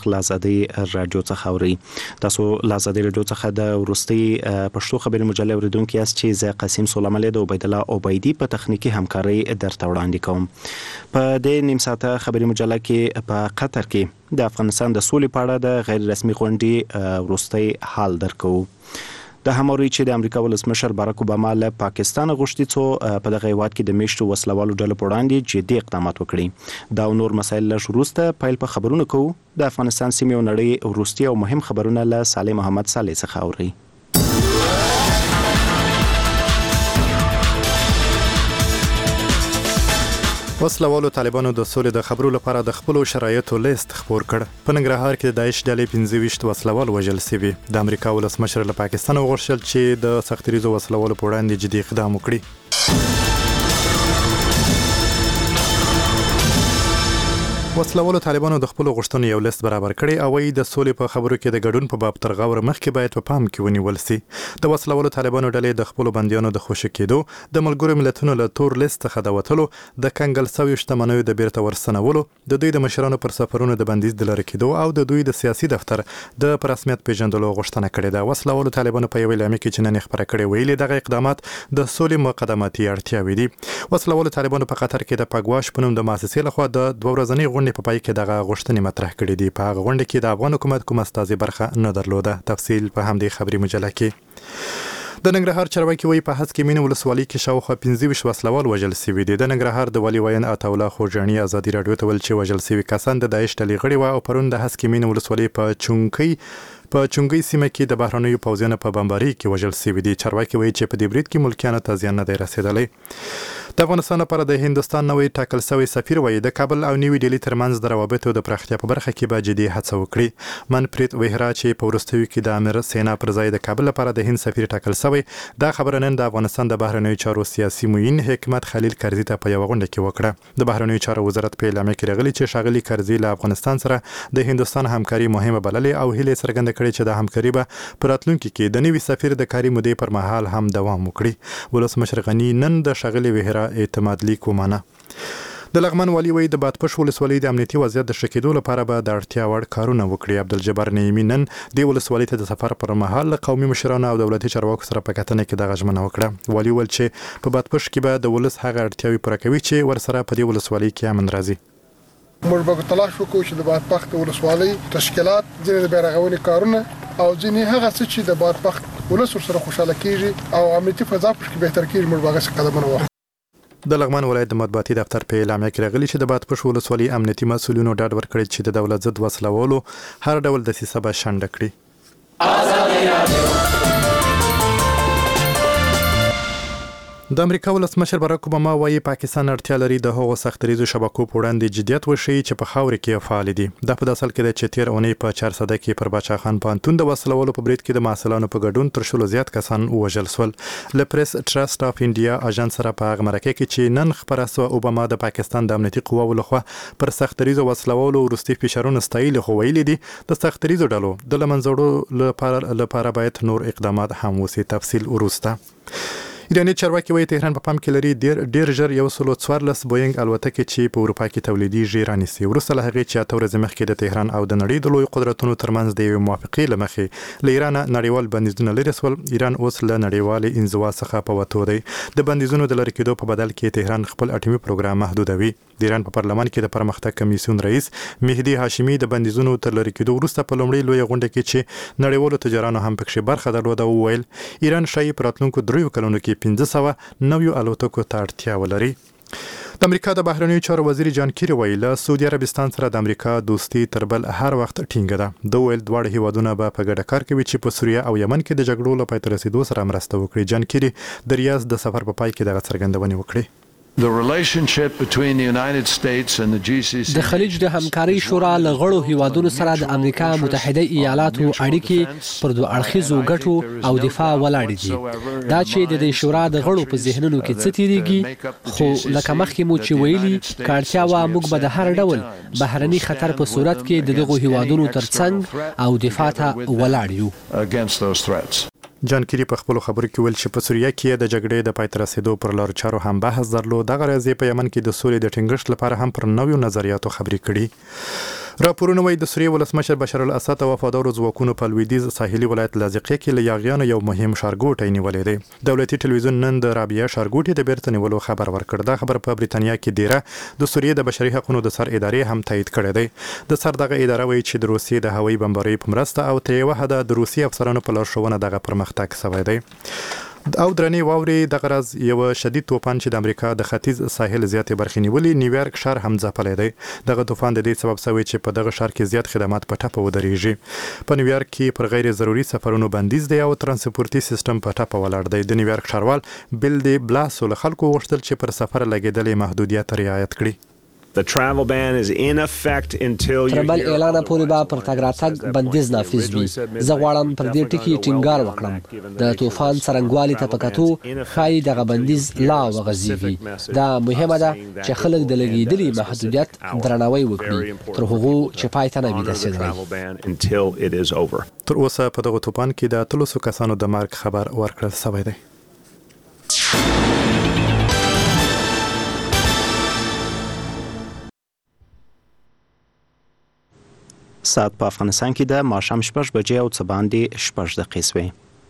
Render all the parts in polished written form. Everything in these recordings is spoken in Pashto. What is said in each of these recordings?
لازادي رادیو څخه اوري. تاسو لازادي رادیو څخه د ورستي پښتو خبري مجله اوریدونکو یاست چې زه قاسم سلیمانی د عبید الله عبیدی په تخنیکی همکاري درته وړاندې کوم. په دې نیم ساعته خبري مجله کې په قطر کې د افغانستان د سولې په اړه د غیر رسمي غونډې ورستي حال درکو. د هموري چې د امریکا ولسمشر باراک اوباما له پاکستان غوښتي څو په دغه هیواد کې د میشتو وسلوالو ډلو په وړاندې جدي اقدامات وکړي. دا نور مسایل له وروسته پیل په خبرونه کوو. د افغانستان سیمې او نړۍ وروستي او مهم خبرونه له صالح محمد صالح څخه اوري. وسلوالو طالبانو د سولې د خبرو لپاره د خپل شرایطو لیست خپور کړ. په ننګرهار کې د داعش ډلې 25 وسلوال وژل شوي. د امریکا ولسمشر له پاکستان وغوښتل چې د سختریزو وسلوالو په وړاندې جدي اقدام وکړي. وسلوالو طالبانو د خپل غوښتنو یو لیست برابر کړي او د سولې په خبرو کې د ګډون په باب تر غور مخکې باید په پام کې ونیول شي. د وسلوالو طالبانو ډلې د خپل بنديانو د خوشی کېدو، د ملګرو ملتونو له تور لیست څخه د وټلو، د کنګل سوي شتمنیو د بیرته ورسنولو، د دوی د مشرانو پر سفرونو د بندیز د لری کېدو او د دوی د سیاسي دفتر د رسمیت پیژندلو غوښتنه کړې ده. وسلوالو طالبانو په یو اعلامیه کې چې نن خبره کړې ویلي دغه اقدامات د سولې مقدماتي اړتیاوې دي. وسلوالو طالبانو په قطر کې د پګواش په نوم د مؤسسې لخوا د 2 ورځنۍ غونډې په پای کې دغه غوښتنې مطرح کړې دي. په هغه غونډه کې د افغان حکومت کوم استازي برخه نه درلوده. تفصیل په همدې خبري مجله کې. د ننګرهار چارواکي وایي په هڅه کې مینه ولسوالۍ کې شاوخوا 25 وسلوال وژل شوي دي. د ننګرهار د والي وین عطا الله خوجاني ازادي رادیو ته ویل چې وژل شوي کسان د داعش ډلې غړي وو او پرون د هڅه کې مینه ولسوالۍ په چونګي سیمه کې د بهرنیو پوځیانو په بمباري کې وژل شوي دي. چارواکي وایي چې په دې برید کې ملکیانو ته زیان نه دی رسیدلی. د افغانستان لپاره د هندستان نوې ټاکل شوی سفیر وایي د کابل او نیوي ډیلی ترمنځ د روابطو د پراختیا په برخه کې به جدي هڅه وکړي. منپریت وهرا چې په وروستیو کې د امیر سینا پر ځای د کابل لپاره د هند سفیر ټاکل شوی، دا خبره نن د افغانستان د بهرنیو چارو سیاسي معین حکمت خلیل کرزي ته په یو غونډه کې وکړه. د بهرنیو چارو وزارت په اعلامیه کې راغلی چې ښاغلي کرزي له افغانستان سره د هندستان همکاري مهمه بللې او هیله څرګنده کړې چې د همکاري به په راتلونکي کې د نوي سفیر د کاري مودې پر مهال هم دوام وکړي. ولسمشر غني نن د ښاغلي وهرا اعتماد لیک ومانه. د لغمان والي وایي د بادپش ولسوالۍ د امنیتي وضعیت د ښه کېدو لپاره به د اړتیا وړ کارونه وکړي. عبدالجبار نعیمي نن د ولسوالۍ ته د سفر پر مهال له قومي مشرانو او دولتي چارواکو سره په کتنه کې دغه ژمنه وکړه. والي ویل چې په بادپش کې به د ولس هغه اړتیاوې پوره کوي چې ورسره په دې ولسوالۍ کې امن راځي. موږ به تلاش وکړو چې د بادپخت ولسوالۍ تشکیلات ځینې د بیارغونې کارونه او ځینې هغه څه چې د بادپخت ولس سره خوشاله کیږي او امنیتي فضا پکې بهتر کیږي موږ به هغه قدمونه واخلو. د لغمان ولایت د مطبوعاتي دفتر په اعلامیه کې راغلی چې د بادپش ولسوالۍ امنیتي مسؤلینو ډاډ ورکړی چې د دولت ضد وسلوالو هر ډول دسیسه به شنډه کړي. د امریکا ولسمشر باراک اوباما وایي پاکستان اړتیا لري د هغو سختریزو شبکو په وړاندې جديت وښيي چې په خاور کې فعال دي. دا په داسل کې د چتیر اونۍ په 400 کې پر باچا خان پانتون د وسلوالو په برید کې د ماسلانو په ګډون تر شلو زیات کسان وژل شول. لپریس ټرست اف انډیا اژانس سره په هغه مرکه کې چې نن خبره سو اوباما د پاکستان د امنیتي قواو لخوا پر سختریزو وسلوالو وروستي فشارونه ستایل خو ویلي دي د سختریزو ډلو د لمنځړو لپاره باید نور اقدامات هم وسی. تفصیل ورسته. ایرانی چارواکي وایي تهران په پام کې لري ډیر ژر 114 بوینګ الوتکې چې په اروپا کې تولیدېږي رانیسي. وروسته له هغې چې 8 ورځې مخکې د تهران او د نړۍ د لوی قدرتونو ترمنځ د یوې موافقې له مخې له ایران نړیوال بندیزونه لرې شول، ایران اوس له نړیوالې انزوا څخه په وتو دی. د بندیزونو د لرې کېدو په بدل کې تهران خپل اټومي پروګرام محدودوي. د ایران په پارلمان کې د پرمختګ کمیسیون رئیس مهدي هاشمي د بندیزونو تر لرې کېدو وروسته په لومړۍ لوی غونډه کې چې نړیوالو تجارانو هم پکې برخه درلوده وویل ایران شایي په راتلونکو 3 کلونو کې 1500 نویو الوتکو ته اړتیا ولري. د امریکا د بهرنیو چارو وزیر جان کیری ویل له سعودي عربستان سره د امریکا دوستي تر بل هر وخت ټینګه ده. د ویل دواړه هیوادونه به په ګډه کار کوي چې په سوریه او یمن کې د جګړو لپاره تر رسیدو سره مرسته وکړي. جان کیری د ریاض د سفر په پای کې دغه څرګندونه وکړه. The relationship between the United States and the GCC د خلیج د همکاري شورا له غړو هیوادونو سره د امریکا متحده ایالاتو اړیکې پر دوه اړخیزو ګټو او دفاع ولاړې دي. دا چې د دې شورا د غړو په ذهنونو کې څه تیریږي خو لکه مخکې مو چې ویلي کارتیا وا موږ به د هر ډول بهرني خطر په صورت کې د دغو هیوادونو ترڅنګ او دفاع ته ولاړ یو. جان کیری په خپل خبرو کې ویل چې په سوریه کې د جګړې د پای ته رسیدو پر لارو چارو هم بحث درلود. دغه راځي په یمن کې د سولې د ټینګښت لپاره هم پر نویو نظریاتو خبرې کړي. راپورونه وايي د سوریې ولسمشر بشار الاسد او وفادارو ځواکونو په لویدیځ ساحلي ولایت لاذقیه کې له یاغیانو یو مهم ښارګوټی نیولې دی. دولتي ټلویزیون نن د رابعه ښارګوټي د بیرته نیولو خبر ورکړ. دا خبر په بریتانیا کې دیره د سوریې د بشري حقوقو د سر ادارې هم تایید کړی دی. د سر دغه اداره وايي چې د روسیې د هوایي بمبارۍ په مرسته او تر یوه حده د روسي افسرانو په لارښوونه دغه پرمختګ شوی دی. او درنې واوري د غرض یو شدید طوفان چې د امریکا د ختیځ ساحل زیاتې برخې نیولې نیویارک ښار هم ځپلی دی. دغه طوفان د دې سبب شوی چې په دغه ښار کې زیات خدمات په ټپه ودرېږي. په نیویارک کې پر غیر ضروري سفرونو بندیز دی او ترانسپورتي سیستم په ټپه ولاړ دی. د نیویارک ښاروال بیل دی بلاسو له خلکو غوښتل چې پر سفر لګېدلې محدودیت رعایت کړي. The travel ban is in effect until تر بل اعلان پورې به پر تګ راتګ بندیز نافذ وي. زه غواړم پر دې ټکي ټینګار وکړم. د طوفان څرنګوالي ته په کتو ښایي دغه بندیز لا وغځېږي. دا مهمه ده چې خلک د لګېدلي محدودیت درناوی وکړي تر هغو چې پای ته نه وي رسېدلی. تر اوسه په دغه طوفان کې د 300 کسانو د مرګ خبر ورکړل شوی دی. ساعت په افغانستان کې د ماښام 6 بجې او څه باندې 6 دقیقې شوې.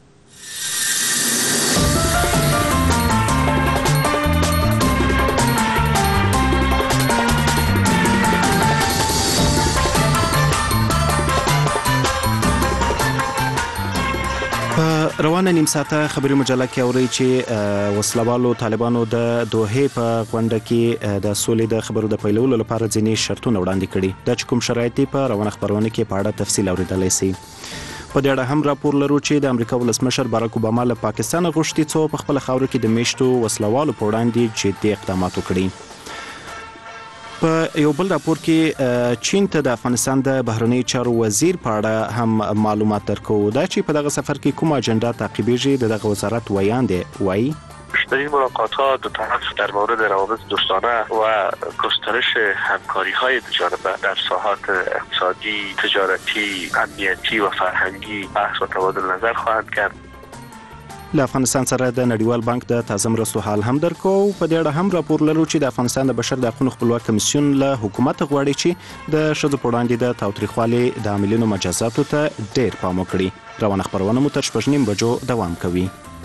روانه نیم ساعته خبري مجله کې اوري چې وسلوالو طالبانو د دوحې په غونډه کې د سولې د خبرو د پیلولو لپاره ځینې شرطونه وړاندې کړي. دا چې کوم شرایط دي په روانه خبرونه کې په اړه تفصیل اوریدلای شي. په دې اړه هم راپور لرو چې د امریکا ولسمشر باراک اوباما له پاکستان غوښتي څو په خپل خاور کې د میشتو وسلوالو په وړاندې جدي اقدامات وکړي. په یو بل راپور کې چین ته د افغانستان د بهرنی چارو وزیر په اړه هم معلومات درکو. دا چې په دغه سفر کې کومه اجنډا تعقیبیږي د دغه وزارت ویاندې وایي بیشترین ملاقات‌ها دو طرف در مورد روابط دوستانه و گسترش همکاری‌های دوجانبه در ساحات اقتصادی، تجارتی، امنیتی و فرهنگی بحث و تبادل نظر خواهند کرد. له افغانستان سره د نړیوال بانک د تازه مرستو حال هم درکو. په دې اړه هم راپور لرو چې د افغانستان د بشر د حقوقو خپلواک کمیسیون له حکومت غواړي چې د ښځو په وړاندې د تاوتریخوالي د عاملینو مجازاتو ته ډېر پام وکړي. روانه خبرونه مو تر 6:30 بجو دوام کوي.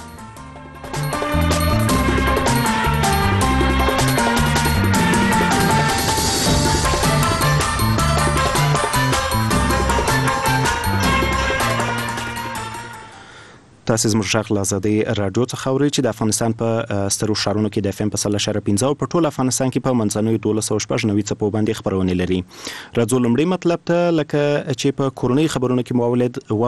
تاسو زموږ غږ له آزادۍ راډیو څخه اورئ چې د افغانستان په سترو ښارونو کې د FM په 100.15 او په ټول افغانستان کې په منځنوي 1290 څپو باندې خبرونه لري. راځو لومړی مطلب ته لکه چې په کورونی خبرونو کې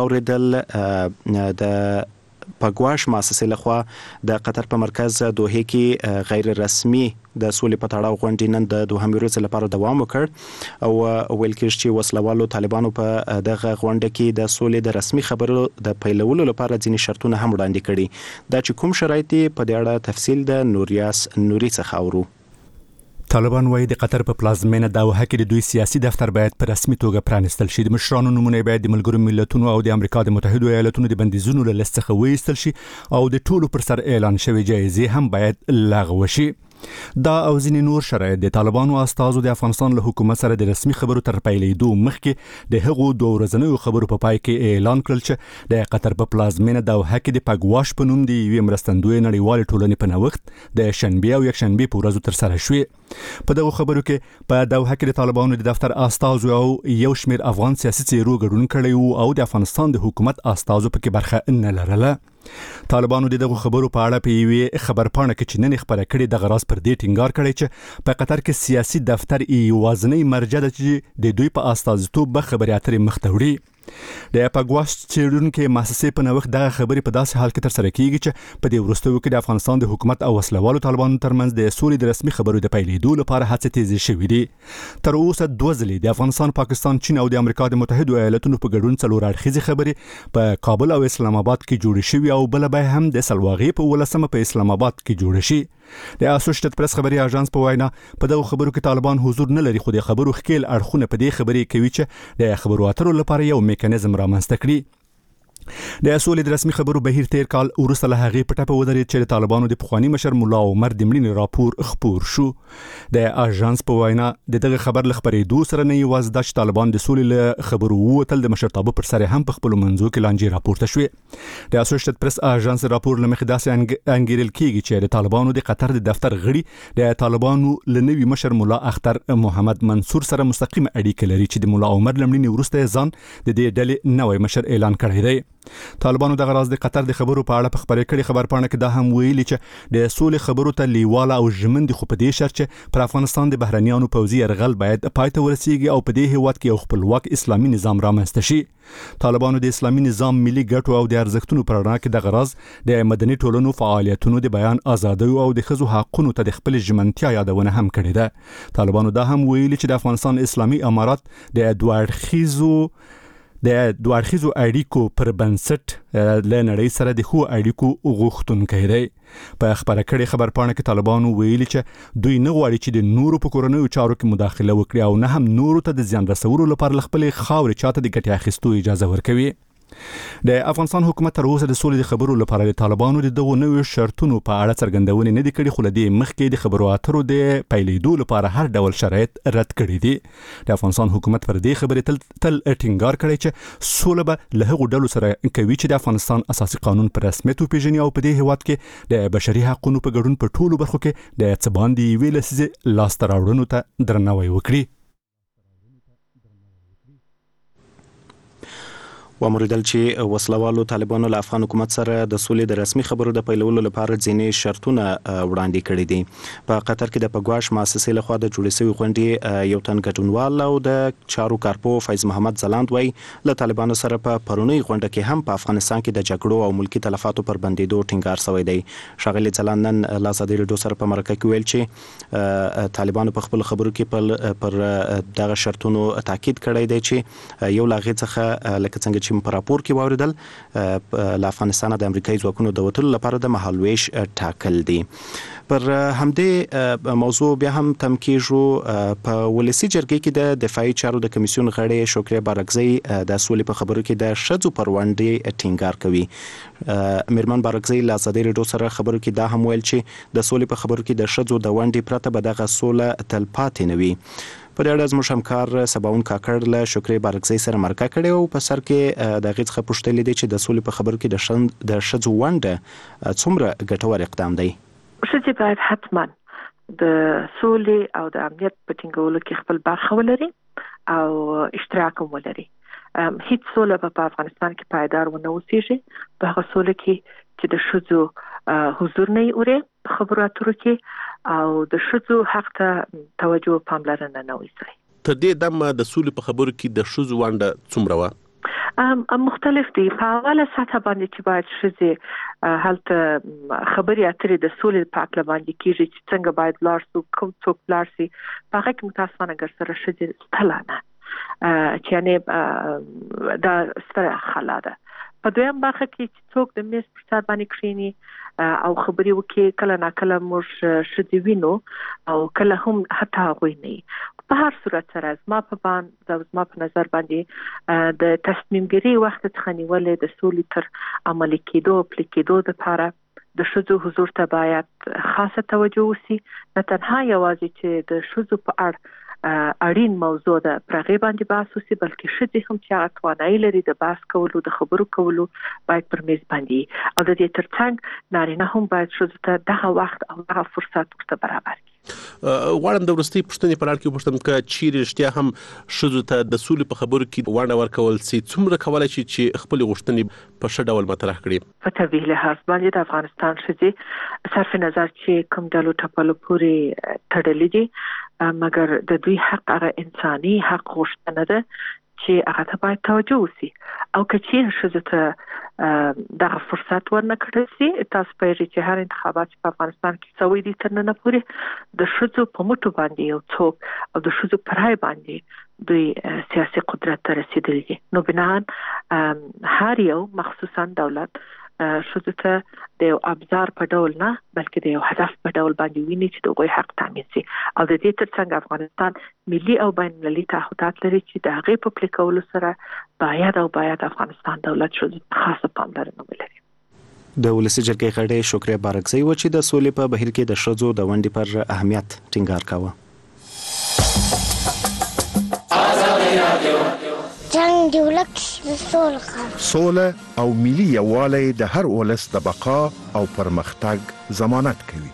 واوریدل د پګواش مؤسسې لخوا د قطر په مرکز دوحه کې غیر رسمي د سولې په تړاو غونډې نن د دوهم ورځ لپاره دوام وکړ او ویل کېږي چې وسلوالو طالبانو په دغه غونډه کې د سولې د رسمي خبرو د پیلولو لپاره ځینې شرطونه هم وړاندې کړي. دا چې کوم شرایط په دې اړه تفصیل د نوریاس نوري څخه اورو. طالبان وايي د قطر په پلازمینه دوحه کې د دوی سیاسي دفتر باید په رسمي توګه پرانستل شي. د مشرانو نمونه باید د ملګرو ملتونو او د امریکا د متحده ایالاتونو د بندیزونو له لست څخه وایستل شي او د ټولو پر سر اعلان شوی جایزې هم باید لغوه شي. دا او ځینې نور شرایط د طالبانو استازو د افغانستان له حکومت سره د رسمي خبرو تر پیلېدو مخکې د هغو دوه ورځنیو خبرو په پای کې اعلان کړل چې د قطر په پلازمینه دوحه کې د پګواش په نوم د یوې مرستندوی نړیوالې ټولنې په نوښت د شنبه او یکشنبه په ورځو تر سره شوې. په دغه خبرو کې په دوحه کې د طالبانو د دفتر استازو او یو شمېر افغان سیاسي څیرو ګډون کړی او د افغانستان د حکومت استازو پکې برخه نه لرله. طالبانو دغه خبرو په اړه په یوې خبرپاڼه کې چې نن خبره کړې د غراس پر دې ټینګار کړی چې په قطر کې سیاسي دفتر یوازینی مرجع ده چې د دوی په استازیتوب به خبرې اترې مخ ته وړي. د پګواش څېړونکو مؤسسې په نوښت دغه خبرې په داسې حال کې تر سره کیږي چې په دې وروستیو کې د افغانستان د حکومت او وسلوالو طالبانو ترمنځ د سولې د رسمي خبرو د پیلېدو لپاره هڅې تیزې شوې دي. تر اوسه دوه ځلې د افغانستان، پاکستان، چین او د امریکا د متحده ایالاتونو په ګډون څلور اړخیزې خبرې په کابل او اسلام آباد کې جوړې شوې او بل به هم د سلواغې په 18 په اسلام آباد کې جوړ شي. د اسوسییټډ پریس خبري اژانس په وینا په دغه خبرو کې طالبان حضور نه لري، خو د خبرو ښکیل اړخونه په دې خبرې کوي چې د خبرو اترو لپاره یو میکانیزم رامنځته کړي. د سولې د رسمي خبرو بهیر تیر کال وروسته له هغې په ټپه ودرېد چې د طالبانو د پخواني مشر ملا عمر د مړینې راپور خپور شو. د اژانس په وینا د دغه خبر له خبرېدو سره نه یوازې دا چې طالبان د سولې له خبرو ووتل د مشرتابه پر سر هم په خپلو منځو کې لانجې راپورته شوې. د اسوسییټډ پریس اژانس راپور له مخې داسې انګیرل کېږي چې د طالبانو د قطر د دفتر غړي د طالبانو له نوي مشر ملا اختر محمد منصور سره مستقیم اړیکه لري چې د ملا عمر له مړینې وروسته ځان د دې ډلې نوی مشر اعلان کړی دی. طالبانو دغه راز د قطر د خبرو په اړه په خبرې کړي خبرپاڼه کې دا هم ویلي چې د سولې خبرو ته لیواله او ژمن دي، خو په دې شرط چې پر افغانستان د بهرنیانو پوځي یرغل باید پای ته ورسیږي او په دې هیواد کې یو خپلواک اسلامي نظام رامنځته شي. طالبانو د اسلامي نظام ملي ګټو او د ارزښتونو پر رڼا کې دغه راز د مدني ټولنو فعالیتونو د بیان ازادۍ او د ښځو حقونو ته د خپل ژمنتیا یادونه هم کړې ده. طالبانو دا هم ویلي چې د افغانستان اسلامي امارات د دوه اړخیزو اړیکو پر بنسټ له نړۍ سره د ښو اړیکو غوښتونکی دی. په خبره کړې خبرپاڼه کې طالبانو ویلي چې دوی نه غواړي چې د نورو په کورنیو چارو کې مداخله وکړي او نه هم نورو ته د زیان رسولو لپاره خپلې خاورې چاته د ګټې اخیستو اجازه ورکوي. د افغانستان حکومت تر اوسه د سولې د خبرو لپاره د طالبانو د دغو نویو شرطونو په اړه څرګندونې نه دي کړې، خو له دې مخکې د خبرو اترو د پیلېدو لپاره هر ډول شرایط رد کړي دي. د افغانستان حکومت پر دې خبرې تل ټینګار کړی چې سوله به له هغو ډلو سره کوي چې د افغانستان اساسي قانون په رسمیت وپیژني او په دې هیواد کې د بشري حقوقو په ګډون په ټولو برخو کې د څه باندې یوې لسیزې لاسته راوړنو ته درناوی وکړي. وموریدل چې وسلوالو طالبانو له افغان حکومت سره د سولې د رسمي خبرو د پیلولو لپاره ځینې شرطونه وړاندې کړي دي. په قطر کې د پګواش مؤسسې لخوا د جوړې شوې غونډې یو تن ګډونوال او د چارو کارپو فیض محمد زلاند وای له طالبانو سره په پرونی غونډه کې هم په افغانستان کې د جګړو او ملکی تلفاتو پر بندیدو ټینګار شوی دی. ښاغلي زلاند نن له ازادي رادیو سره په مرکه کې ویل چې طالبانو په خپل خبرو کې پر دغه شرطونو تاکید کړی دی چې یو لاغې څخه لکه څنګه چې په راپور کې واوریدل له افغانستان د امریکایي ځواکونو د وټلو لپاره د مهالويش ټاکل دي. پر همدې موضوع بیا هم تم کېږو. په ولسی جرګې کې د دفاعي چارو د کمیسیون غړي شکریا بارکزی د سولې په خبرو کې د شذو پر وړاندې ټینګار کوي. میرمن بارکزی له ازادي رادیو سره خبرو کې دا هم ویل چې د سولې په خبرو کې د شذو د وړاندې پرته به دغه سوله تلپاتې نه وي. په دې اړه زموږ همکار سباون کاکړ له شکرې بارکزی سره مرکه کړې او په سر کې د غیڅ څخه پوښتنه لیدي چې د سولې په خبرو کې د شذو ونده څومره ګټور اقدام دی. شذې باید حتما د سولې او د امنیت په ټینګولو کې خپل برخه ولري او اشتراک ولري. هیڅ سوله په افغانستان کې پایدار ونه اوسېږي په هغه سوله کې چې د شذو حضور نه اوري په خبرو اترو کې او د شذو حق ته توجه او پاملرنه نه وي. تر دې دمه د سولې په خبرو کې د شذو ونده څومره وه؟ مختلف دي. په اوله سطح باندې چې باید شذې هلته خبري اترې د سولې په اړه باندې کېږي چې څنګه باید لاړ شو، کوم څوک لاړ شي، په هغه کې متاسفانه ګر سره شذې ستلانه چې یعنی دا ستره خلا ده. په دویم برخه کې چې څوک د میز پر سر باندې کښیني او خبري وکړي، کله ناکله موږ شذې وینو او کله هم حتی هغوی نه. په هر صورت سره زما په نظر باندې د تصمیم ګیري وخت څخه نیولې د سولې تر عملي کېدو او پلي کېدو لپاره د شذو حضور ته باید خاصه توجه وشي. نه تنها یوازې چې د شذو په اړه اړین موضوع ده پرغه باندې بحث وشي، بلکې شذې هم چې هغه توانایي لري د بحث کولو د خبرو کولو باید پر میز باندې او د دې ترڅنګ نارینه هم باید شذو ته دغه وخت او دغه فرصت ورته برابر کړي. غواړم د وروستي پوښتنې په اړه کې وپوښتم که چیرې رښتیا هم ښځو ته د سولې په خبرو کې ونډه ورکول سي، څومره کولی شي چې خپلې غوښتنې په ښه ډول مطرح کړي؟ په طبیعي لحاظ باندې د افغانستان ښځې صرف نظر چې کوم ډلو ټپلو پورې تړلې دي، مګر د دوی حق هغه انساني حق غوښتنه ده چې هغه ته باید توجه وشي. او که چیرې ښځو ته دغه فرصت ورنه کړل سي، تاسو پوهیږئ چې هر انتخابات په افغانستان کې سوي دي تر نن پورې د ښځو په مټو باندې یو څوک او د ښځو پر رای باندې دوی سیاسي قدرت ته رسیدلي دي. نو بناً هر یو مخصوصا دولت شذ ته د یو ابزار په ډول نه بلکې د یو هدف په ډول باندې ویني چې د هغوی حق تامین شي او د دې ترڅنګ افغانستان ملي او بین المللي تعهدات لري چې د هغې په پلي کولو سره باید افغانستان دولت شذ خاصه پاملرنه ولري. د ولسی جرګې غړي شکریا بارکزی و چې د سولې په بهیر کې د شذو د ونډې پر اهمیت ټینګار کاوه. جنگ د ولک سوله او ملي یووالی د هر ولس د بقا او پرمختګ ضمانت کوي.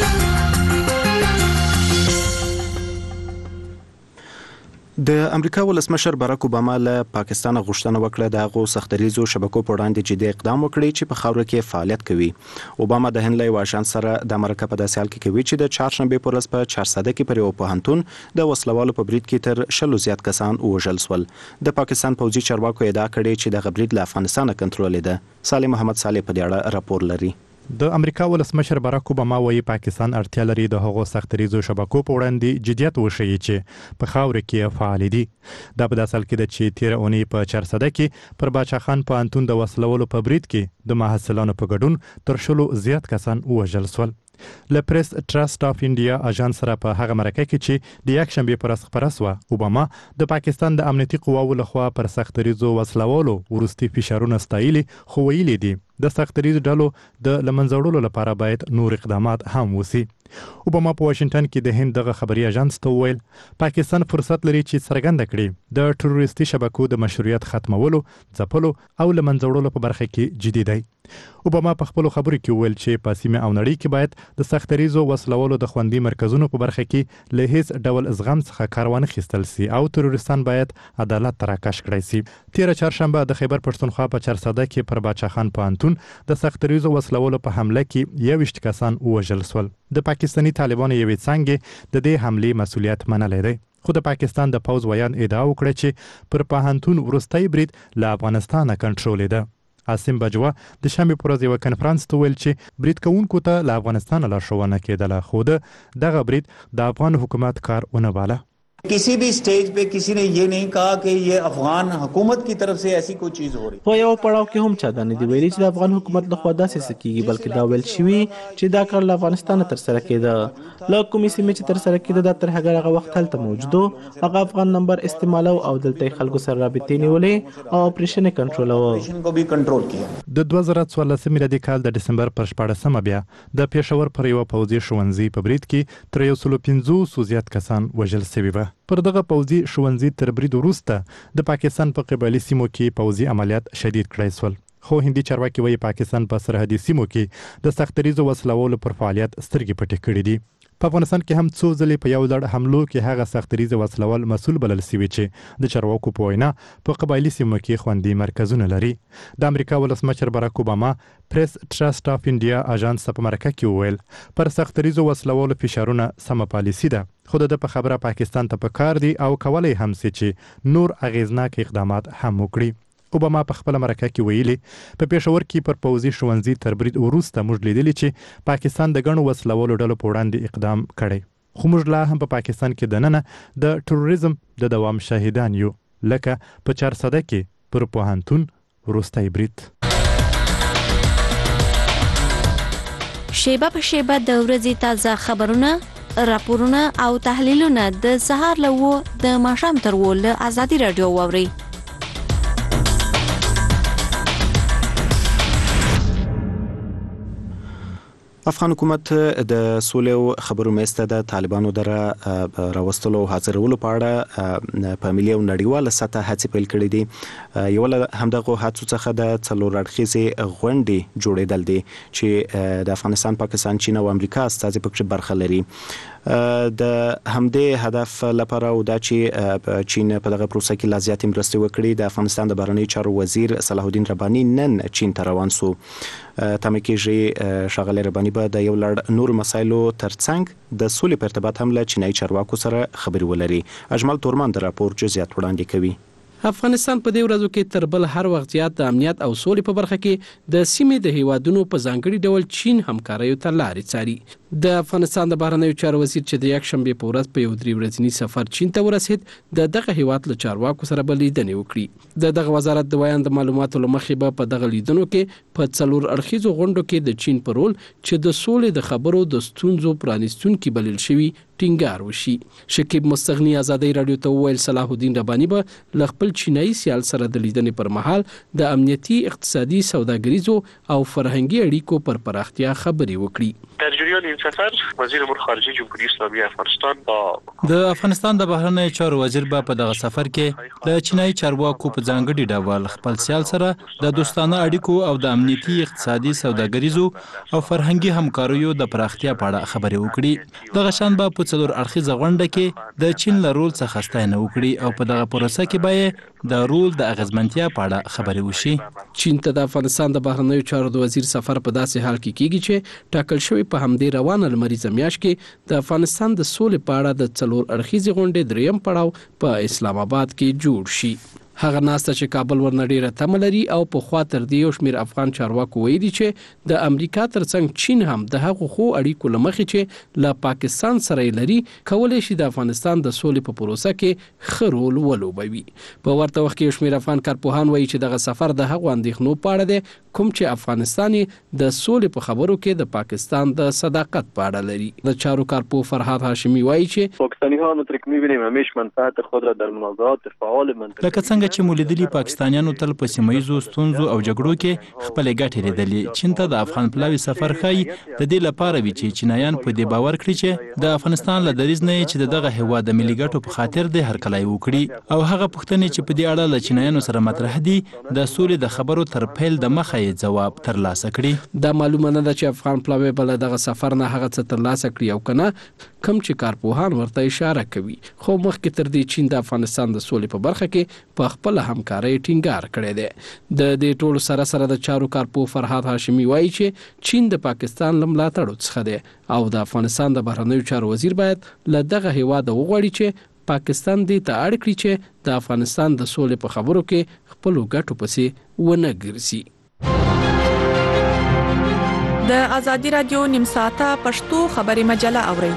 د امریکا ولسمشر باراک اوباما له پاکستان غوښتنه وکړه د هغو سختریزو شبکو په وړاندې جدي اقدام وکړي چې په خاوره کې فعالیت کوي. اوباما د هند له یو اژانس سره د مرکه په داسې حال کې کوي چې د چهارشنبه په ورځ په چارسده کې پر یو پوهنتون د وسلوالو په برید کې تر 100 زیات کسان وژل شول. د پاکستان پوځي چارواکو ادعا کړې چې د برید له افغانستان کنټرول ده. صالح محمد صالح په دې اړه راپور لري. د امریکا ولسمشر باراک اوباما وايي پاکستان اړتیا لري د هغو سختریزو شبکو په وړاندې جديت وشي چې په خاوره کې فعال دي. دا په داسې حال کې د چې 13 اونۍ په چارسده کې پر باچا خان پوهنتون د وسلوالو په برید کې د محصلانو په ګډون تر 100 زیات کسان وژل شول. له پریس ټرست اف انډیا اژانس سره په هغه مرکه کې چې د یک شنبه پر ورځ خبره شوه، اوباما د پاکستان د امنیتي قواو لخوا پر سختریزو وسلوالو ورستي فشارونه ستایلي خو ویلي دي د سختریزو ډلو د لمنځوړلو لپاره باید نور اقدامات هم وسی. اوباما په واشنگټن کې د هند دغه خبري اژانس ته وویل پاکستان فرصت لري چې څرګنده کړي د ټروریستي شبکو د مشروعیت ختمولو، ځپلو او لمنځوړلو په برخه کې جدي دی. اوباما په خپل خبرو کې وویل چې په سیمه او نړۍ کې باید د سختریزو وسلوالو د خوندي مرکزونو په برخه کې له هیڅ ډول زغم څخه کار ونه خیستل سي او تروریستان باید عدالت تراکش کړی سي. 13 چهارشنبه د خیبر پښتونخوا په چارسده کې پر باچا خان پوهنتون د سختریزو وسلوالو په حمله کې 21 کسان وژل شول. د پاکستانی طالبانو یوې څنګه د دې حمله مسؤلیت منلې دی. خو د پاکستان د پوز ویان ادعا وکړه چې پر پوهنتون ورستۍ برید له افغانستان کنټرول ده. عاصم بجوا د شنبه پر ورځ یو کنفرانس ته ویل چې برید کوونکو ته له افغانستان لارښوونه کېدله، خو دغه برید د افغان حکومت کار ونه باله. किसी भी स्टेज पे किसी ने ये नहीं कहा कि ये अफगान हुकूमत की तरफ से ऐसी कोई चीज हो रही. په یو پړاو کې هم چا دا نه دی ویلي چې د افغان حکومت لخوا داسې څه کیږي، بلکې دا ویل شوي چې دا کار له افغانستان تر سره کېده. له کومې سیمې چې تر سره کېده دا تر هغه وخت هلته موجود هغه افغان نمبر استعمالو او دلته خلکو سره رابطې نیولې او اپریشن کنټرولوه. د 2014 میلادي کال د دسمبر پر 14 بیا د پېښور پر یو پوځي ښوونځي په برید کې تر 150 زیات کسان وژل شوي وو. پر دغه پوځي ښوونځي تر برید وروسته د پاکستان په قبالي سیمو کې پوځي عملیات شدید کړای شول. خو هندي چارواکي وايي پاکستان په سرحدي سیمو کې د سختریزو وسلوالو پر فعالیت سترګې پټې کړې دي. په افغانستان کې هم څو ځلې په یو لړ حملو کې هغه سختریزه وسلوال مسؤل بلل شوي چې د چارواکو په وینا په قبایلي سیمو کې خوندي مرکزونه لري. د امریکا ولسمشر باراک اوباما پریس ټرست اف انډیا اژانس په مرکه کې وویل پر سختریزو وسلوالو فشارونه سمه پالیسي ده، خو د په خبره پاکستان ته پکار دي او کولای هم سي چې نور اغیزناک اقدامات هم وکړي. اوباما په خپل مرکه کې ویلي په پېښور کې پر پوځي ښوونځي تر برید وروسته موږ لیدلي چې پاکستان د ګڼو وسلوالو ډلو په وړاندې اقدام کړی، خو موږ لا هم په پاکستان کې دننه د ټروریزم د دوام شاهدان یو، لکه په چارسده کې پر پوهنتون وروستی برید. شیبه په شیبه د ورځې تازه خبرونه، راپورونه او تحلیلونه د سهار له د ماښام تر له ازادي رادیو واوري. افغان حکومت د سولې او خبرو میسته د طالبانو در راوستلو حاضرولو په اړه په ملي او نړیواله سطح هڅې پیل کړې دي. یو له همدغه هڅو څخه د څلور اړخیزې غونډې جوړېدل دي چې د افغانستان، پاکستان، چین او امریکا استازي پکې برخه لري. د همدې هدف لپاره او دا چې چین په دغه پروسه کې لا زیاتې مرستې وکړي، د افغانستان د بهرنیو چارو وزیر صلاح الدین رباني نن چین ته روان سو. تمه کېږي ښاغلی رباني به د یو لړ نور مسایلو ترڅنګ د سولې په ارتباط هم له چینایي چارواکو سره خبرې ولري. اجمل تورمان د راپور جزئیات وړاندې کوي. افغانستان په دې ورځو کې تر بل هر وخت زیات د امنیت او سولې په برخه کې د سیمې د هیوادونو په ځانګړي ډول چین همکاریو ته لارې څاري. د افغانستان د بهرنیو چارو وزیر چې د یکشنبه په ورځ په یو 3 ورځنی سفر چین ته ورسید د دغه هیواد له چارواکو سره بل لیدنې وکړي. د دغه وزارت د بیان د معلوماتو لمخې به په دغه لیدنو کې په 4 اړخیزو غونډو کې د چین په رول چې د سولې د خبرو د ستونزو پرانیستونکي بلل شوی ټینګار وشي. شکیب مستغنی ازادي رادیو ته ویل صلاح الدین ربانی به لخپل چینایي سیال سره د لیدنې پر مهال د امنیتي، اقتصادي، سوداګریزو او فرهنګي اړیکو پر پراختیا خبرې وکړي. در جریان این سفر وزیر امور خارجه جمهوری اسلامی افغانستان با د افغانستان د بهرنیو چارو وزیر په دغه سفر کې د چینایي چارواکو په ځانګړي ډول خپل سیال سره د دوستانه اړیکو او د امنیتي، اقتصادي، سوداګریزو او فرهنګي همکاریو د پراختیا په اړه خبرې وکړي. دغه شان به په 4 اړخیزه غونډه کې د چین له رول څخه ستاینه وکړي او په دغه پروسه کې به د رول د اغیزمنتیا په اړه خبرې وشي. چین ته د افغانستان د بهرنیو چارو د وزیر سفر په داسې حال کې کیږي چې ټاکل شوی په همدې روانه لمریزه میاشت کې د افغانستان د سولې په اړه د 4 اړخیزې غونډې دریم پړاو په اسلام آباد کې جوړ شي. هغه ناسته چې کابل ورنډیره تمه لري او په خوا تر دې یو شمېر افغان چارواکو ویلي چې د امریکا ترڅنګ چین هم د هغو خو اړیکو له مخې چې له پاکستان سره لري کولی شي د افغانستان د سولې په پروسه کې ښه رول ولوبوي. په ورته وخت کې یو شمېر افغان کارپوهان وایي چې دغه سفر د هغو اندېښنو په اړه دی کوم چې افغانستان د سولې په خبرو کې د پاکستان د صداقت په اړه لري. د چارو کارپوه فرهاد هاشمي وایي چې پاکستانی‌ها مترک می‌بینیم همیشه منفعت خود را در منازعات فعال منطقه لکه څنګه چې مولیدلی پاکستانیانو تل په سیمایي ستونزو او جګړو کې خپل ګټې لیدلې. چین ته د افغان پلاوي سفر ښایي د دې لپاره وي چې چینایان په دې باور کړي چې د افغانستان له دریځ نه چې دغه هیواد د ملي ګټو په خاطر د هرکلای وکړي او هغه پوښتنې چې په دې اړه له چینایانو سره مطرح دي د سولې د خبرو تر پیل د مخه جواب ترلاسه کړي. دا معلومه نه ده چې افغان پلاوی بل دغه سفر نه هغه څه ترلاسه کړي او کنه کوم چې کارپوهان ورته اشاره کوي. خو مخکې تر دې چین د افغانستان د سولې په برخه کې په خپل همکاري ټینګار کړی دی. د دې ټولو سره د چارو کارپوه فرهاد هاشمي وایي چې چین د پاکستان له ملاتړو څخه دی او د افغانستان د بهرنیو چارو وزیر باید له دغه هیواد وغواړي چې پاکستان دې ته اړ کړي چې د افغانستان د سولې په خبرو کې خپل ګټو پسې ونه ګرځي. د ازادي رادیو نیم ساعته پښتو خبري مجله اورئ.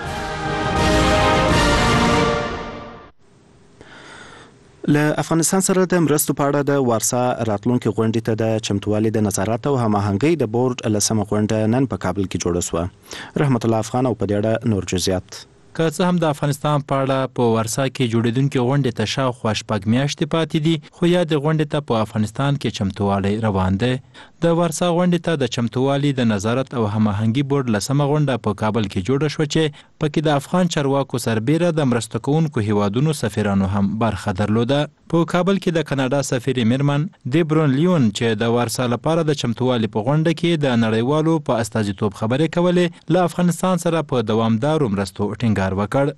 له افغانستان سره د مرستو په اړه د وارسا راتلونکي غونډې ته د چمتووالي د نظارت او هماهنګۍ د بورډ لسمه غونډه نن په کابل کې جوړه شوه. رحمت الله افغان او په دې اړه نور جزئیات. که څه هم د افغانستان په اړه په ورسا کې جوړیدونکو غونډې ته شاوخوا 6 میاشتې پاتې دي خو یا د غونډې ته په افغانستان کې چمتووالی روان دی. د ورسا غونډې ته د چمتووالي د نظارت او هماهنګي بورډ لسمه غونډه په کابل کې جوړه شوه چې پکې د افغان چارواکو سربېره د مرسته کوونکو هیوادونو سفیرانو هم برخه درلوده. په کابل کې د کاناډا سفیر میرمن دیبرون لیون چې د ورسا لپاره د چمتووالي په غونډه کې د نړیوالو په استازیتوب خبرې کولې له افغانستان سره په دوامدارو مرستو ټینګار وکړ.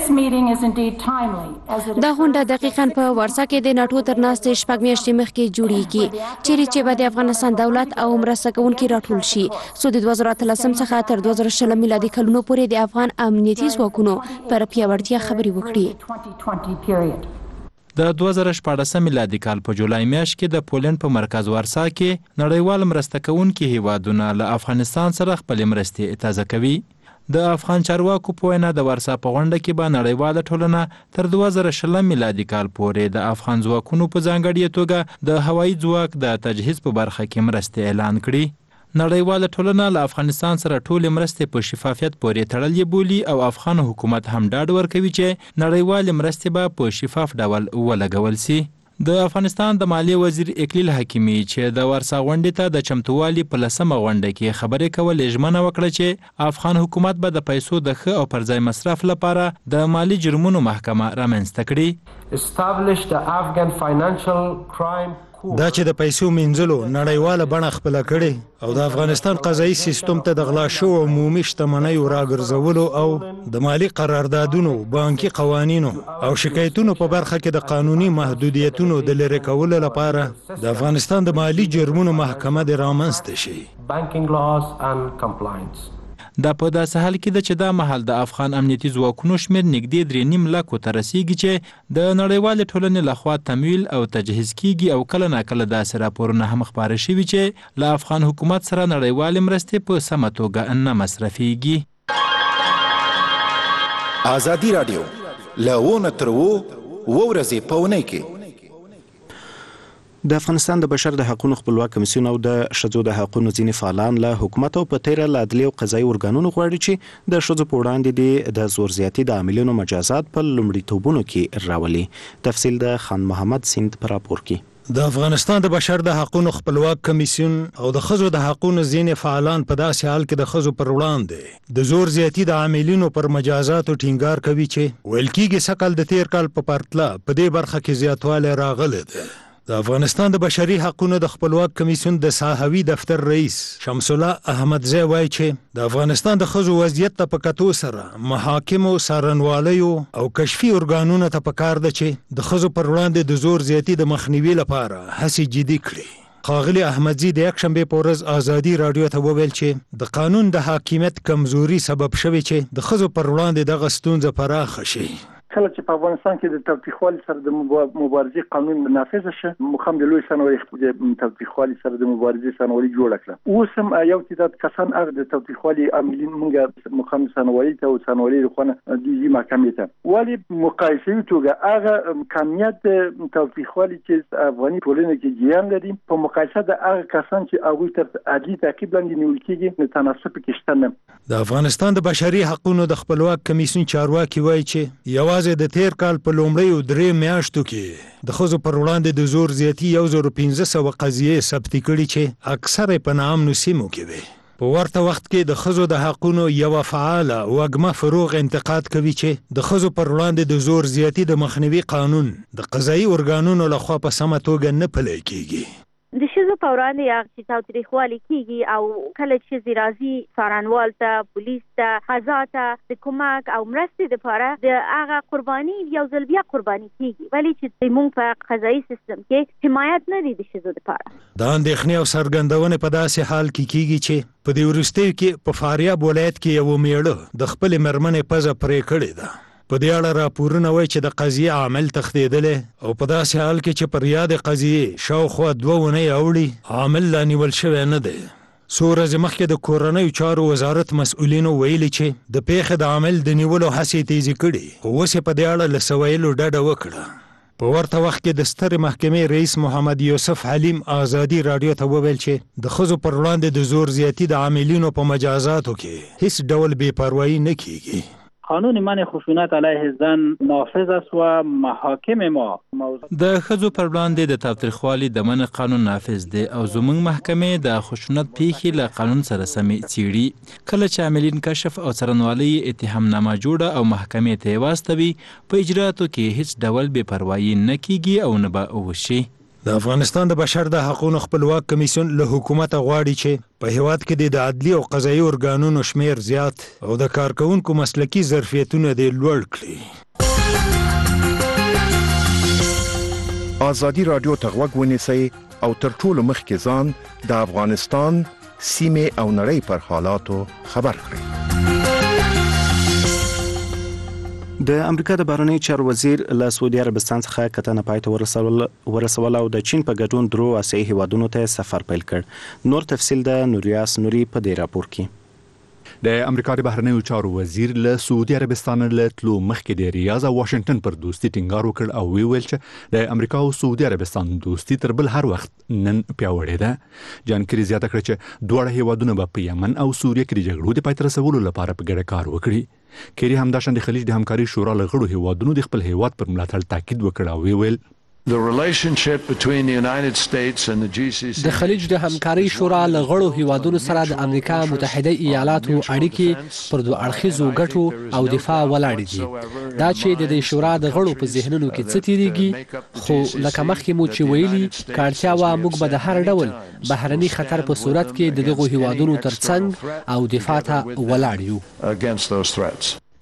دا غونډه دقیقاً په ورسا کې د ناتو تر ناستې 6 میاشتې مخکې جوړیږي چیرې چې به د افغانستان دولت او مرسته کوونکي راټول شي. سو د 2013 څخه تر 2020 میلادي کلونو پورې د افغان امنیتي ځواکونو پر پیاوړتیا خبرې وکړي. د 2014 میلادي کال په جولای میاشت کې د پولند په مرکز ورسا کې نړیوال مرسته کوونکي هیوادونه له افغانستان سره خپل مرستې تازه کوي. د افغان چارواکو په وینا د ورسا په غونډه کې به نړیواله ټولنه تر 2020 میلادي کال پورې د افغان ځواکونو په ځانګړي توګه د هوایي ځواک د تجهیز په برخه کې مرستې اعلان کړي. نړیواله ټولنه له افغانستان سره ټول مرستې په شفافیت پورې تړلې بولي او افغان حکومت هم ډاډ ورکوي چې نړیوال مرستې به په شفاف ډول ولګول شي. د افغانستان د مالیې وزیر اکلیل حکیمی چې د ورسا غونډې ته د چمتووالي په لسمه غونډه کې خبرې کولې ژمنه وکړه چې افغان حکومت به د پیسو د ښه او پرځای مصرف لپاره د مالی جرمونو محکمه رامنځته کړي. دا چې د پیسو مینځلو نړیواله بڼه خپله کړې او د افغانستان قضایي سیستم ته د غلا شوو عمومي شتمنیو راګرځولو او د مالی قراردادونو، بانکي قوانینو او شکایتونو په برخه کې د قانوني محدودیتونو د لرې کولو لپاره د افغانستان د مالی جرمونو محکمه د رامنځته شي. دا په داسې حال کې ده چې دا مهال د افغان امنیتي ځواکونو شمېر نږدې 3.5 لکو ته رسیږي چې د نړیوالې ټولنې لخوا تمویل او تجهیز کیږي او کله ناکله داسې راپورونه هم خپاره شوي چې له افغان حکومت سره نړیوالې مرستې په سمه توګه نه مصرفیږي. ازادي رادیو له تر ورځې په اونۍ کې د افغانستان د بشر د حقوقو خپلواک کمیسیون او د ښځو د حقوقو ځینې فعالان له حکومت او په تیره له عدلي او قضایي ارګانونو غواړي چې د ښځو په وړاندې د زور زیاتي د عاملینو مجازات په لومړیتوبونو کې راولي. تفصیل د خان محمد سیند په راپور کې. د افغانستان د بشر د حقوقو خپلواک کمیسیون او د ښځو د حقوقو ځینې فعالان په داسې حال کې د ښځو پر وړاندې د زور زیاتی د عاملینو پر مجازاتو ټینګار کوي چې ویل کېږي سقل د تیر کال په پرتله په دې برخه کې زیاتوالی راغلی دی. د افغانستان د بشري حقوقو د خپلواک کمیسیون د ساحوي دفتر رئیس شمس الله احمدزی وایي چې د افغانستان د ښځو وضعیت ته په کتو سره محاکمو څارنوالیو او کشفي ارګانونو ته پکار ده چې د ښځو پر وړاندې د زور زیاتی د مخنیوي لپاره هڅې جدي کړي. ښاغلي احمدزی د یکشنبې په ورځ ازادي رادیو ته وویل چې د قانون د حاکمیت کمزوري سبب شوی چې د ښځو پر وړاندې دغه ستونزه پراخه شي. کله چې په افغانستان کې د تاوتریخوالي سره د مبارزې قانون نافذ شي مخام د لوی سنوي د تاوتریخوالي سره د مبارزې سنوي جوړ کړه. اوس هم یو تعداد کسان هغه د تاوتریخوالي عاملین موږ مخام سنوي ته او سنوي خونه د محکمې ته ولی مقایسې توګه هغه کمیت تاوتریخوالي چې افغاني ټولنه کې جریان لري په مقایسه د هغه کسان چې هغه تر عادي تعقیب لاندې نیول کېږي تناسب کې شته. د افغانستان د بشري حقوقو د خپلواک کمیسیون چارواکي وایي چې یوازې د تیر کال په لومړیو 3 میاشتو کې د ښځو پر وړاندې د زور زیاتی 1500 قضیې ثبت کړي چې اکثره په نامنو سیمو کې وي. په ورته وخت کې د ښځو د حقوقو یو فعاله وګمه فروغ انتقاد کوي چې د ښځو پر وړاندې د زور زیاتی د مخنیوي قانون د قضایي ارګانونو لخوا په سمه توګه نه پلی کیږي. د ښځو په وړاندې هغه چې تاوتریخوالي کیږي او کله چې راځي څارنوال ته پولیس ته قضا ته د کومک او مرستې لپاره د هغه قرباني یو ځل بیا قرباني کیږي ولی چې موږ په قضایي سیستم کې حمایت نه دی د ښځو لپاره. دا اندېښنې او څرګندونې په داسې حال کې کیږي چې په دې وروستیو کې په فاریاب ولایت کې یو میړه د خپلې مېرمنې پزه پرې کړې ده. په دې اړه راپورونه وایي چې د قضیې عامل تښتېدلی او په داسې حال کې چې پر یاد قضیې شاوخوا 2 اونۍ اوړي عامل لا نیول شوی نه دی. څو ورځې مخکې د کورنیو چارو وزارت مسؤلینو ویلي چې د پیښې د عامل د نیولو هڅې تیزې کړي خو اوس یې په دې اړه له څه ویلو ډډه وکړه. په ورته وخت کې د سترې محکمې رئیس محمد یوسف حلیم ازادي رادیو ته وویل چې د ښځو پر وړاندې د زور زیاتی د عاملینو په مجازاتو کې هیڅ ډول بې پروایي نه کیږي. قانون منع خشونت علیه زن نافذ است و محاکم ما د ښځو پر وړاندې د تاوتریخوالي د منع قانون نافذ دی او زموږ محکمې د خشونت پیښې له قانون سره سمې څیړي. کله چې عاملین کشف او څارنوالۍ اتهامنامه جوړه او محکمې ته یې واستوي په اجراتو کې هیڅ ډول بې پروایي نه کیږي او نه به وشي. د افغانستان د بشر د حقوقو خپلواک کمیسیون له حکومت غواړي چې په هیواد کې د عدلي او قضایي ارګانونو شمیر زیات او د کارکونکو مسلکي ظرفیتونه د لوړ کړي. ازادي رادیو ته غوږ ونیسئ او تر ټولو مخکې ځان د افغانستان سیمه او نړۍ پر حالاتو خبر کړئ. د امریکا د بهرنی چارو وزیر له سعودي عربستان څخه کتنه پای ته ورسول او د چین په ګډون درو آسیایي هیوادونو ته سفر پیل کړ. نور تفصیل د نوریاس نوري په دې راپور کې. د امریکا د بهرنیو چارو وزیر له سعودي عربستان له تلو مخکې د ریاض او واشنگټن پر دوستي ټینګار وکړ او ویل چې د امریکا او سعودي عربستان دوستي تر بل هر وخت نن پیاوړې ده. جانکری زیاته کړ چې دواړه هیوادونه په یمن او سوریه کې د جګړو د پای ته رسولو لپاره په ګډه کار وکړي. کېری همداشان د خلیج د همکاري شورا له غړو هیوادونو د خپل هیواد پر ملاتړ تاکید وکړ او ویل The relationship between the United States and the GCC د خلیج د همکاري شورا له غړو هیوادونو سره د امریکا متحده ایالاتو اړیکې پر دوه اړخیزو ګټو او دفاع ولاړ دي. دا چې د دې شورا د غړو په ذهنونو کې څه تیریږي خو لکه مخکې مو چې ویلي کارتیا وا موږ به د هر ډول بهرني خطر په صورت کې د دغه هیوادونو ترڅنګ او دفاع ته ولاړ یو.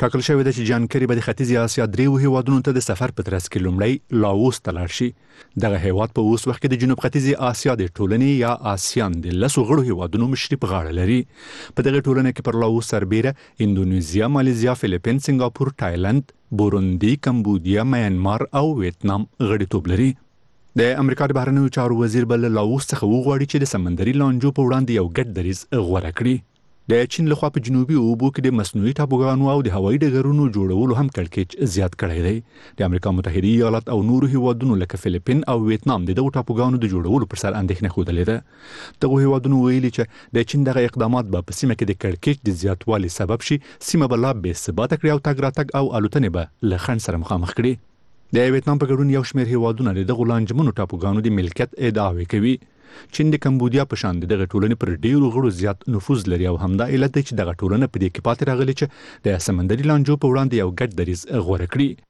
ټاکل شوی دی چې جان کری به د ختیځې اسیا دریو هیوادونو ته د سفر په ترڅ کې لومړی لاوس ته لاړ شي. دغه هیواد په اوس وخت کې د جنوب ختیځې اسیا د ټولنې یا آسیان د 10 غړو هیوادونو مشري په غاړه لري. په دغه ټولنه کې پر لاوس سربېره اندونیزیا، مالیزیا، فلیپین، سنگاپور، تایلند، بوروندي، کمبودیا، میانمار او ویتنام غړیتوب لري. د امریکا د بهرنیو چارو وزیر بل لاوس څخه وغواړي چې د سمندري لانجو په وړاندې یو ګډ دریځ غوره کړي. د چین لخوا په جنوبي اوبو کې د مصنوعي ټاپوګانو او د هوایي ډګرونو جوړولو هم کړکېچ زیات کړی دی. د امریکا متحده ایالات او نورو هیوادونو لکه فلیپین او ویتنام د دغو ټاپوګانو د جوړولو پر سر اندېښنه ښودلې ده. دغو هیوادونو ویلي چې د چین دغه اقدامات به په سیمه کې د کړکېچ د زیاتوالي سبب شي، سیمه به لا بې ثباته کړي او تګ راتګ او الوتنې به له خنډ سره مخامخ کړي. د ویتنام په ګډون یو شمېر هیوادونه د دغو لانجمنو ټاپوګانو د ملکیت ادعاوې کوي. چین د کمبودیا په شان دغه ټولنې پر ډیرو غړو زیات نفوذ لري او همدا علت دی چې دغه ټولنه په دې کې پاتې راغلي چې د سمندري لانجو په وړاندې یو ګډ دریځ غوره کړي.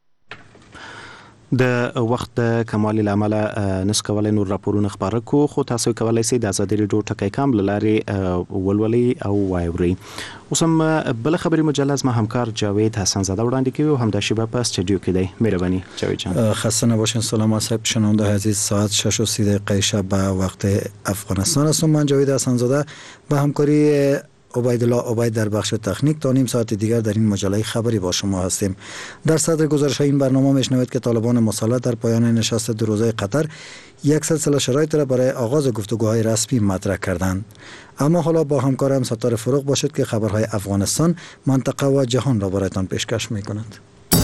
د وخت کمال العمل نس کولای نور راپورونه خبره کو، خو تاسو کولای شئ د ازادي رادیو ټکی کام لارې ولولي او وایوري. اوس هم بل خبري مجله از ما همکار جاوید حسن زاده وړاندې کوي او هم د شیبه په استودیو کې دی. مهرباني جاوید جان. خسته نباشین. سلام صاحب شنونده عزیز، ساعت 6:30 شب به وقت افغانستان است. من جاوید حسن زاده به همکاری عبیدالله عبید در بخش تکنیک تا نیم ساعت دیگر در این مجله خبری با شما هستیم. در صدر گزارش این برنامه میشنوید که طالبان مسلح در پایان نشست 2 روزه قطر یک سلسله شرایط را برای آغاز گفتگوهای رسمی مطرح کردند. اما حالا با همکارم ستاره فروغ باشید که خبرهای افغانستان، منطقه و جهان را برایتان پیشکش میکند.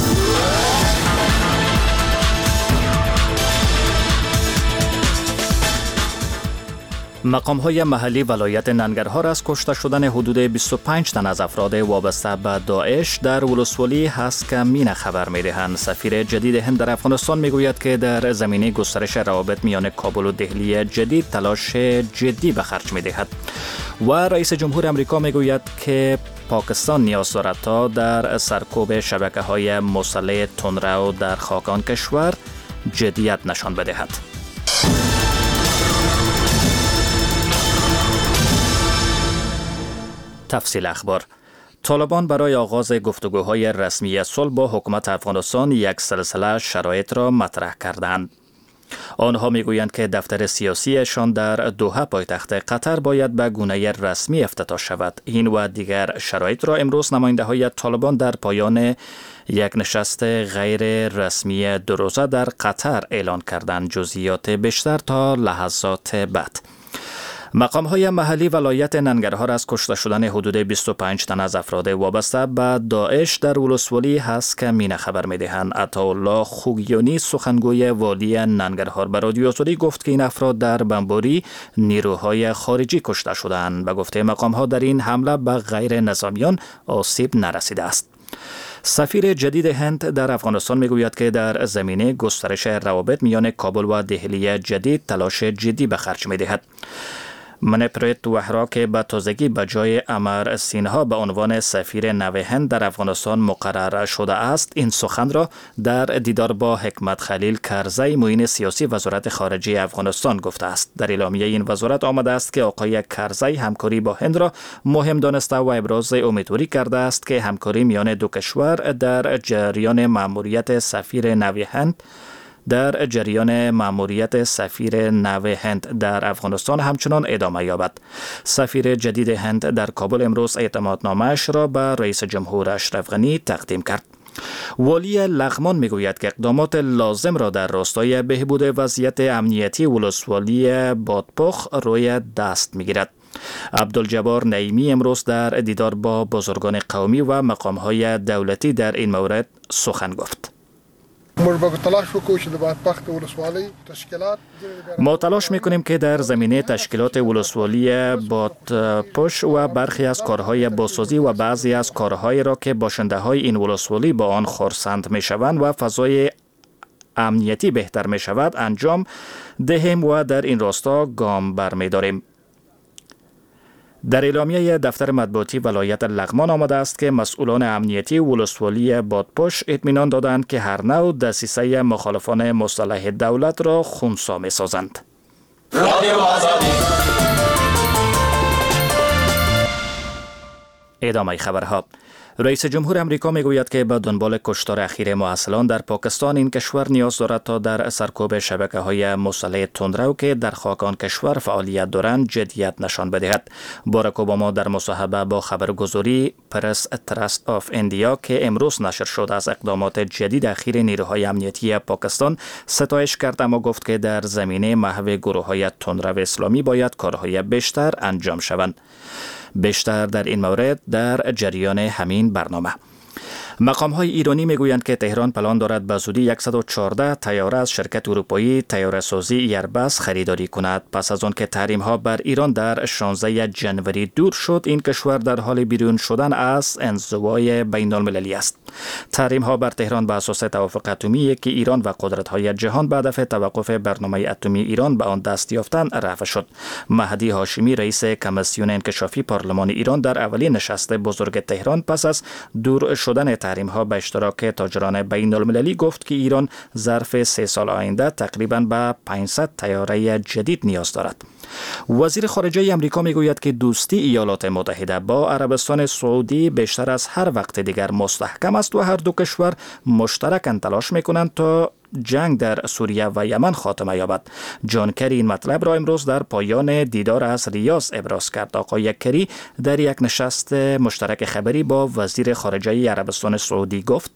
مقام‌های محلی ولایت ننگرهار از کشته شدن حدود 25 تن از افراد وابسته به داعش در ولسوالی هسک مینا خبر می‌دهند. سفیر جدید هند در افغانستان میگوید که در زمینه گسترش روابط میان کابل و دهلی جدید تلاش جدی به خرج می‌دهد. و رئیس جمهور آمریکا میگوید که پاکستان نیاز دارد تا در سرکوب شبکه‌های مسلح تندرو در خاک آن کشور جدیت نشان بدهد. تفصیل اخبار. طالبان برای آغاز گفتگوهای رسمی صلح با حکومت افغانستان یک سلسله شرایط را مطرح کردند. آنها میگویند که دفتر سیاسیشان در دوحه پایتخت قطر باید به گونه رسمی افتتاح شود. این و دیگر شرایط را امروز نماینده‌های طالبان در پایان یک نشست غیر رسمی 2 روزه در قطر اعلان کردند. جزئیات بیشتر تا لحظات بعد. مقام‌های محلی ولایت ننگرهار از کشته شدن حدود 25 تن از افراد وابسته به داعش در ولسوالی هسک مینا خبر می‌دهند. عطاالله خوگیانی سخنگوی والی ننگرهار به رادیو آزادی گفت که این افراد در بمباری نیروهای خارجی کشته شدند. به گفته مقام‌ها در این حمله به غیر نظامیان آسیب نرسیده است. سفیر جدید هند در افغانستان میگوید که در زمینه گسترش روابط میان کابل و دهلی جدید تلاش جدی به خرج می‌دهد. منپریت وحرا که به تازگی به جای امر سینها به عنوان سفیر نو هند در افغانستان مقرر شده است، این سخن را در دیدار با حکمت خلیل کرزی معین سیاسی وزارت خارجه افغانستان گفته است. در اعلامیه این وزارت آمده است که آقای کرزی همکاری با هند را مهم دانسته و ابراز امیدواری کرده است که همکاری میان دو کشور در جریان مأموریت سفیر نو هند در افغانستان همچنان ادامه یابد. سفیر جدید هند در کابل امروز اعتمادنامه‌اش را به رئیس جمهور اشرف غنی تقدیم کرد. والی لغمان میگوید که اقدامات لازم را در راستای بهبود وضعیت امنیتی ولسوالی بادپخ روی دست میگیرد. عبدالجبار نعیمی امروز در دیدار با بزرگان قومی و مقام‌های دولتی در این مورد سخن گفت. ما تلاش میکنیم که در زمینه تشکیلات ولسوالی بادپشت و برخی از کارهای بازسازی و بعضی از کارهایی را که باشنده های این ولسوالی با آن خرسند میشوند و فضای امنیتی بهتر میشود انجام دهیم و در این راستا گام برمیداریم. در اعلامیه دفتر مطبوعاتی ولایت لغمان آمده است که مسئولان امنیتی ولسوالی بادپشت اطمینان دادند که هر نوع دسیسه مخالفان مسلح دولت را خنثی می‌سازند. ادامه خبرها. رئیس جمهور امریکا میگوید که به دنبال کشتار اخیر محصلان در پاکستان این کشور نیاز دارد تا در سرکوب شبکه‌های مسلح تندرو که در خاک آن کشور فعالیت دارند جدیت نشان بدهد. باراک اوباما در مصاحبه با خبرگزاری پرس تراست آف اندیا که امروز نشر شد از اقدامات جدید اخیر نیروهای امنیتی پاکستان ستایش کرد، اما گفت که در زمینه محو گروه‌های تندرو اسلامی باید کارهای بیشتر انجام شوند. بیشتر در این مورد در جریان همین برنامه. مقام‌های ایرانی میگویند که تهران پلان دارد به زودی 114 طیاره از شرکت اروپایی طیاره‌سازی ایرباس خریداری کند. پس از آن که تحریم‌ها بر ایران در 16 جنوری دور شد، این کشور در حال بیرون شدن از انزوای بین‌المللی است. تحریم‌ها بر تهران بر اساس توافق اتمی که ایران و قدرت‌های جهان به هدف توقف برنامه اتمی ایران به آن دست یافتن رفع شد. مهدی هاشمی رئیس کمیسیون انکشافی پارلمان ایران در اولین نشست بزرگ تهران پس از دور شدن تحریم‌ها به اشتراک تاجران بین‌المللی گفت که ایران ظرف 3 سال آینده تقریباً به 500 طیاره جدید نیاز دارد. وزیر خارجه آمریکا میگوید که دوستی ایالات متحده با عربستان سعودی بیشتر از هر وقت دیگر مستحکم است و هر دو کشور مشترکاً تلاش میکنند تا جنگ در سوریه و یمن خاتمه یابد. جان کری این مطلب را امروز در پایان دیدار از ریاض ابراز کرد. آقای کری در یک نشست مشترک خبری با وزیر خارجه عربستان سعودی گفت: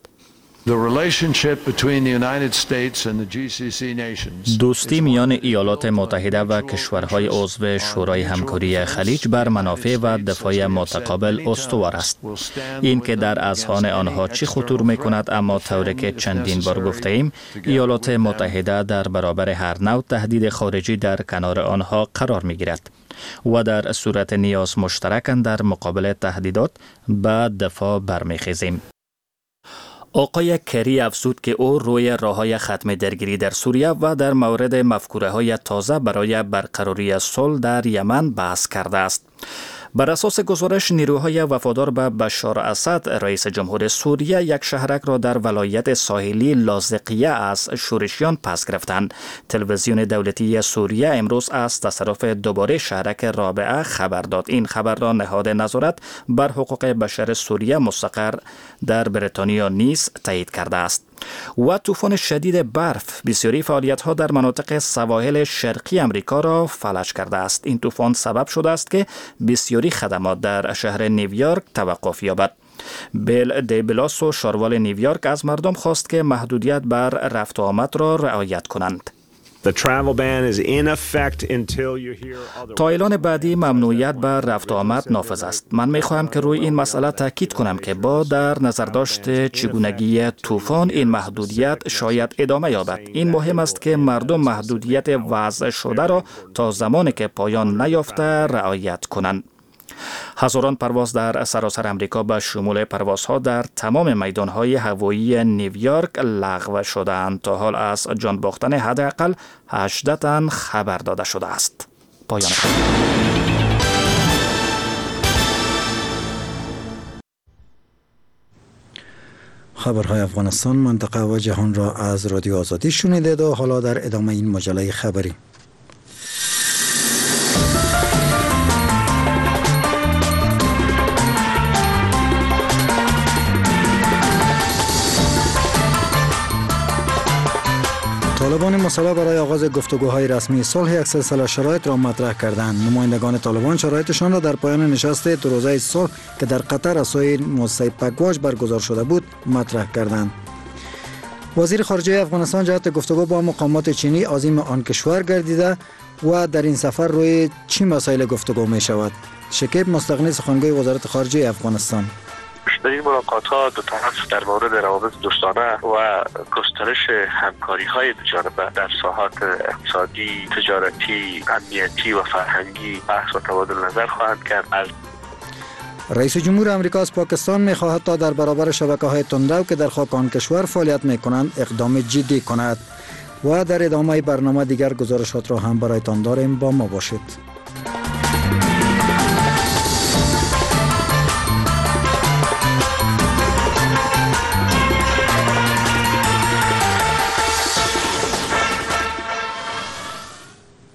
دوستی میان ایالات متحده و کشورهای عضو شورای همکاری خلیج بر منافع و دفاع متقابل استوار است. این که در اذهان آنها چی خطور میکند، اما طوری که چندین بار گفته ایم، ایالات متحده در برابر هر نوع تهدید خارجی در کنار آنها قرار میگیرد و در صورت نیاز مشترکاً در مقابل تهدیدات به دفاع برمیخیزیم. آقای کری افزود که او روی راه‌های ختم درگیری در سوریه و در مورد مفکوره‌های تازه برای برقراری صلح در یمن بحث کرده است. بر اساس گزارش نیروهای وفادار به بشار اسد، رئیس جمهور سوریه، یک شهرک را در ولایت ساحلی لاذقیه از شورشیان پس گرفتند. تلویزیون دولتی سوریه امروز از تصرف دوباره شهرک رابعه خبر داد. این خبر را نهاد نظارت بر حقوق بشر سوریه مستقر در بریتانیا نیز تایید کرده است. و طوفان شدید برف بسیاری فعالیت‌ها در مناطق سواحل شرقی امریکا را فلج کرده است. این طوفان سبب شده است که بسیاری خدمات در شهر نیویورک توقف یابد. بیل دی بلاسو شاروال نیویورک از مردم خواست که محدودیت بر رفت و آمد را رعایت کنند. تا اعلان بعدی ممنوعیت بر رفت و آمد نافذ است. من می‌خواهم که روی این مسئله تاکید کنم که با در نظر داشت چگونگی طوفان این محدودیت شاید ادامه یابد. این مهم است که مردم محدودیت وضع شده را تا زمانی که پایان نیافته رعایت کنند. هزاران پرواز در سراسر امریکا به شمول پروازها در تمام میدانهای هوایی نیویورک لغو شدند. تا حال از جان باختن حداقل 18 تن خبر داده شده است. پایان خبرهای افغانستان، منطقه و جهان را از رادیو آزادی شنیدید و حالا در ادامه این مجله خبری. طالبان مصالحه برای آغاز گفتگوهای رسمی صلح یک سلسله شرایط را مطرح کردند. نمایندگان طالبان شرایطشان را در پایان نشست دو روزه صلح که در قطر از سوی موسی پگواش برگزار شده بود مطرح کردند. وزیر خارجه افغانستان جهت گفتگو با مقامات چینی عازم آن کشور گردیده و در این سفر روی چه مسائل گفتگو می شود؟ شکیب مستغنی، سخنگوی وزارت خارجه افغانستان: در این ملاقات‌ها دو طرف در مورد روابط دوستانه و گسترش همکاری‌های دو جانبه در ساحات اقتصادی، تجارتی، امنیتی و فرهنگی بحث و تبادل نظر خواهند کرد. رئیس جمهور آمریکا از پاکستان می‌خواهد تا در برابر شبکه‌های تندرو که در خاک آن کشور فعالیت می‌کنند اقدام جدی کند. و در ادامه برنامه دیگر گزارشات را هم برایتان داریم، با ما باشید.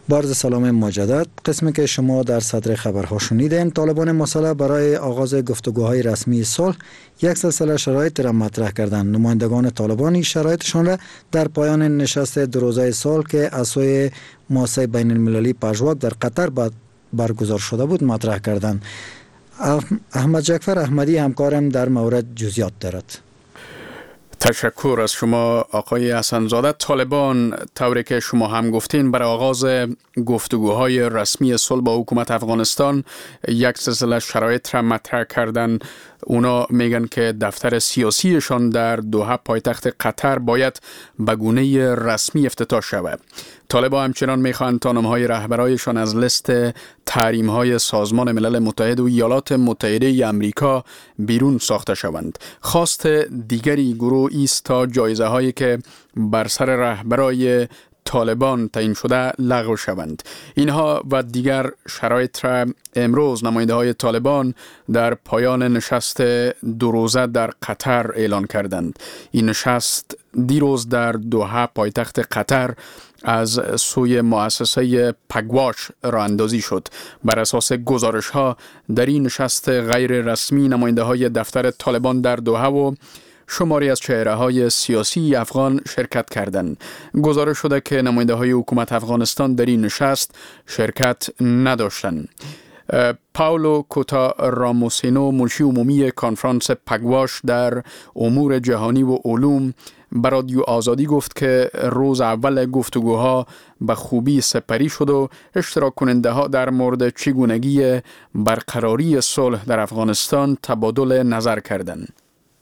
با سلام مجدد. قسمی که شما در صدر خبرها شنیدین، طالبان مسلح برای آغاز گفتگوهای رسمی صلح یک سلسله شرایط را مطرح کردند. نمایندگان طالبان شرایطشان را در پایان نشست دو روزه صلح که از سوی مؤسسه بین المللی پژواک در قطر برگزار شده بود مطرح کردند. احمد جعفر احمدی همکارم در مورد جزئیات دارد. تشکر از شما آقای حسن‌زاده. طالبان طوری که شما هم گفتین برای آغاز گفتگوهای رسمی صلح با حکومت افغانستان یک سلسله شرایط را مطرح کردن. اونا میگن که دفتر سیاسیشان در دوحه پایتخت قطر باید به گونه رسمی افتتاح شود. طالبان همچنان میخواهند تا نامهای رهبرایشان از لیست تحریم‌های سازمان ملل متحد و ایالات متحده آمریکا بیرون ساخته شوند. خواست دیگری گروه است تا جایزه هایی که بر سر رهبرای طالبان تعیین شده لغو شوند. اینها و دیگر شرایط را امروز نماینده های طالبان در پایان نشست دو روزه در قطر اعلان کردند. این نشست دیروز در دوحه پایتخت قطر از سوی مؤسسه پگواش راه اندازی شد. بر اساس گزارش ها در این نشست غیر رسمی نماینده های دفتر طالبان در دوحه و شماری از چهره های سیاسی افغان شرکت کردند. گزارش شده که نماینده های حکومت افغانستان در این نشست شرکت نداشتند. پاولو کوتا راموسینو منشی عمومی کنفرانس پگواش در امور جهانی و علوم به رادیو آزادی گفت که روز اول گفتگوها به خوبی سپری شد و اشتراک کننده ها در مورد چگونگی برقراری صلح در افغانستان تبادل نظر کردند.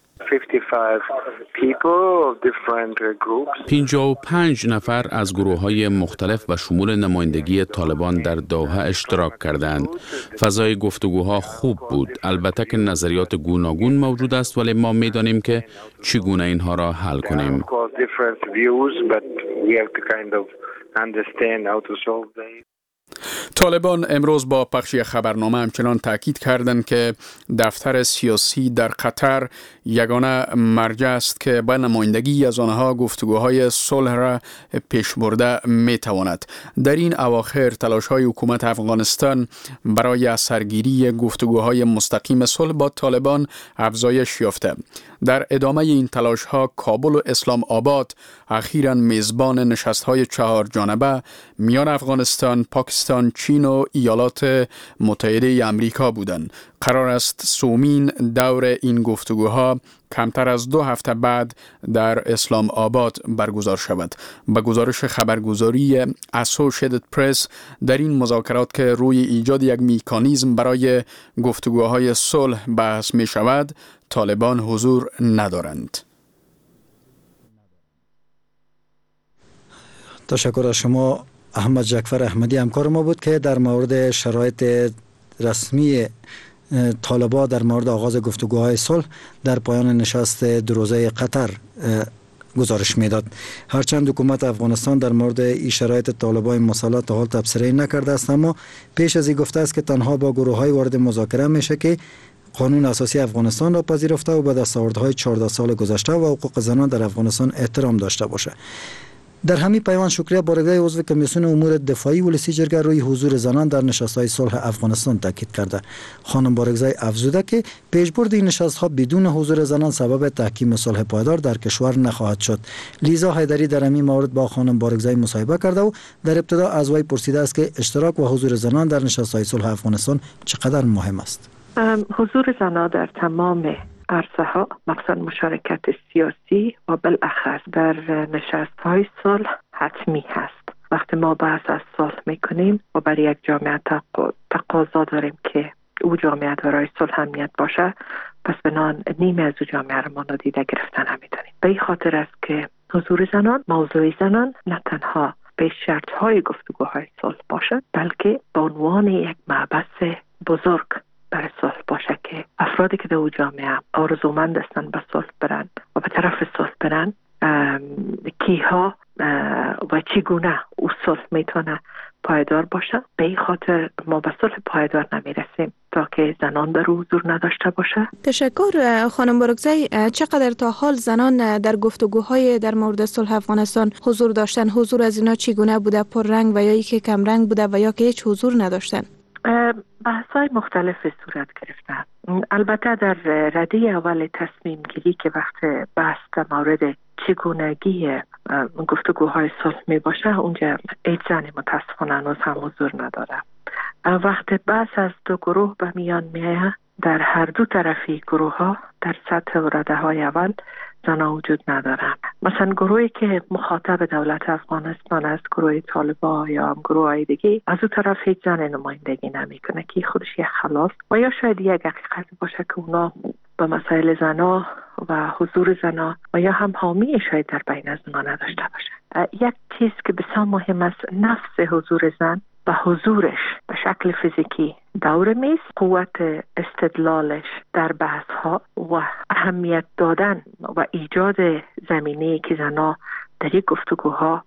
55 نفر از گروه‌های مختلف و شمول نمایندگی طالبان در دوحه اشتراک کردند. فضای گفتگوها خوب بود. البته که نظریات گوناگون موجود است ولی ما می‌دانیم که چگونه اینها را حل کنیم. طالبان امروز با پخش خبرنامه همچنان تاکید کردند که دفتر سیاسی در قطر یگانه مرجع است که با نمایندگی از آنها گفتگوهای صلح را پیش برده میتواند. در این اواخر تلاش‌های حکومت افغانستان برای سرگیری گفتگوهای مستقیم صلح با طالبان افزایش یافته. در ادامه این تلاش‌ها کابل و اسلام آباد اخیراً میزبان نشست‌های 4 جانبه میان افغانستان، پاکستان، چین و ایالات متحده آمریکا بودند. قرار است سومین دور این گفتگوها کمتر از 2 هفته بعد در اسلام آباد برگزار شود. به گزارش خبرگزاری اسوشیتد پرس در این مذاکرات که روی ایجاد یک مکانیزم برای گفتگوهای صلح بحث می شود، طالبان حضور ندارند. تشکر از شما احمد جعفر احمدی همکار ما بود که در مورد شرایط رسمی طالبان در مورد آغاز گفتگوهای صلح در پایان نشست دو روزه قطر گزارش میداد. هرچند حکومت افغانستان در مورد این شرایط طالبان مسلح تا حال تبصره نکرده است، اما پیش از این گفته است که تنها با گروه‌های وارد مذاکره میشه که قانون اساسی افغانستان را پذیرفته و به دستاوردهای 14 سال گذشته و حقوق زنان در افغانستان احترام داشته باشه. در همین پیوند شکریه بارگاه عضو کمیسیون امور دفاعی ولسی جرگه روی حضور زنان در نشست‌های صلح افغانستان تاکید کرده. خانم بارگزای افزوده که پیشبرد این نشست‌ها بدون حضور زنان سبب تحکیم صلح پایدار در کشور نخواهد شد. لیزا حیدری در همین مورد با خانم بارگزای مصاحبه کرده و در ابتدا از وی پرسیده است که اشتراک و حضور زنان در نشست‌های صلح افغانستان چقدر مهم است. حضور زنان در تمام عرصه‌ها، مخصوصا مشارکت سیاسی و بالاخص در نشست‌های صلح حتمی هست. وقتی ما بحث از صلح می‌کنیم و برای یک جامعه تقاضا داریم که او جامعه دارای صلح امنیت باشه، پس بنان نیمه از او جامعه را ما نادیده گرفتن نمی‌دانیم. به این خاطر است که حضور زنان، موضوع زنان نه تنها به شرط‌های گفتگوهای صلح باشد، بلکه به عنوان یک مبحث بزرگ برای صلح باشه که افرادی که در او جامعه آرزومند هستند به صلح برن و به طرف صلح برن، کیها و چگونه او صلح میتونه پایدار باشه. به این خاطر ما به صلح پایدار نمیرسیم تا که زنان در حضور نداشته باشه. تشکر خانم برگزی. چقدر تا حال زنان در گفتگوهای در مورد صلح افغانستان حضور داشتن؟ حضور از اینا چگونه بوده؟ پررنگ و یا اینکه کم رنگ بوده و یا که هیچ حضور نداشتن؟ بحث‌های مختلفی صورت گرفته. البته در رده اول تصمیم گیری که وقت بحث در مورد چگونگی گفتگوهای صلح می باشه، اونجا هیچ زنی متاسفانه هنوز هم حضور نداره. وقت بحث از دو گروه به میان میاد، در هر دو طرفی گروه ها در سطح و رده های اول زنها وجود ندارن. مثلا گروهی که مخاطب دولت افغانستان است، گروه طالبان یا هم گروه های دیگه، از اون طرف هیچ زن نمایندگی نمیکنه که خودش یک خلاف و یا شاید یک حقیقت باشه که اونا به مسائل زنها و حضور زنها و یا هم حامی شاید در بین از زنها نداشته باشه. یک چیز که بسیار مهم است، نفس حضور زن و حضورش به شکل فیزیکی دور میز، قوت استدلالش در بحث ها و اهمیت دادن و ایجاد زمینه‌ای که زنها در یک گفتگوها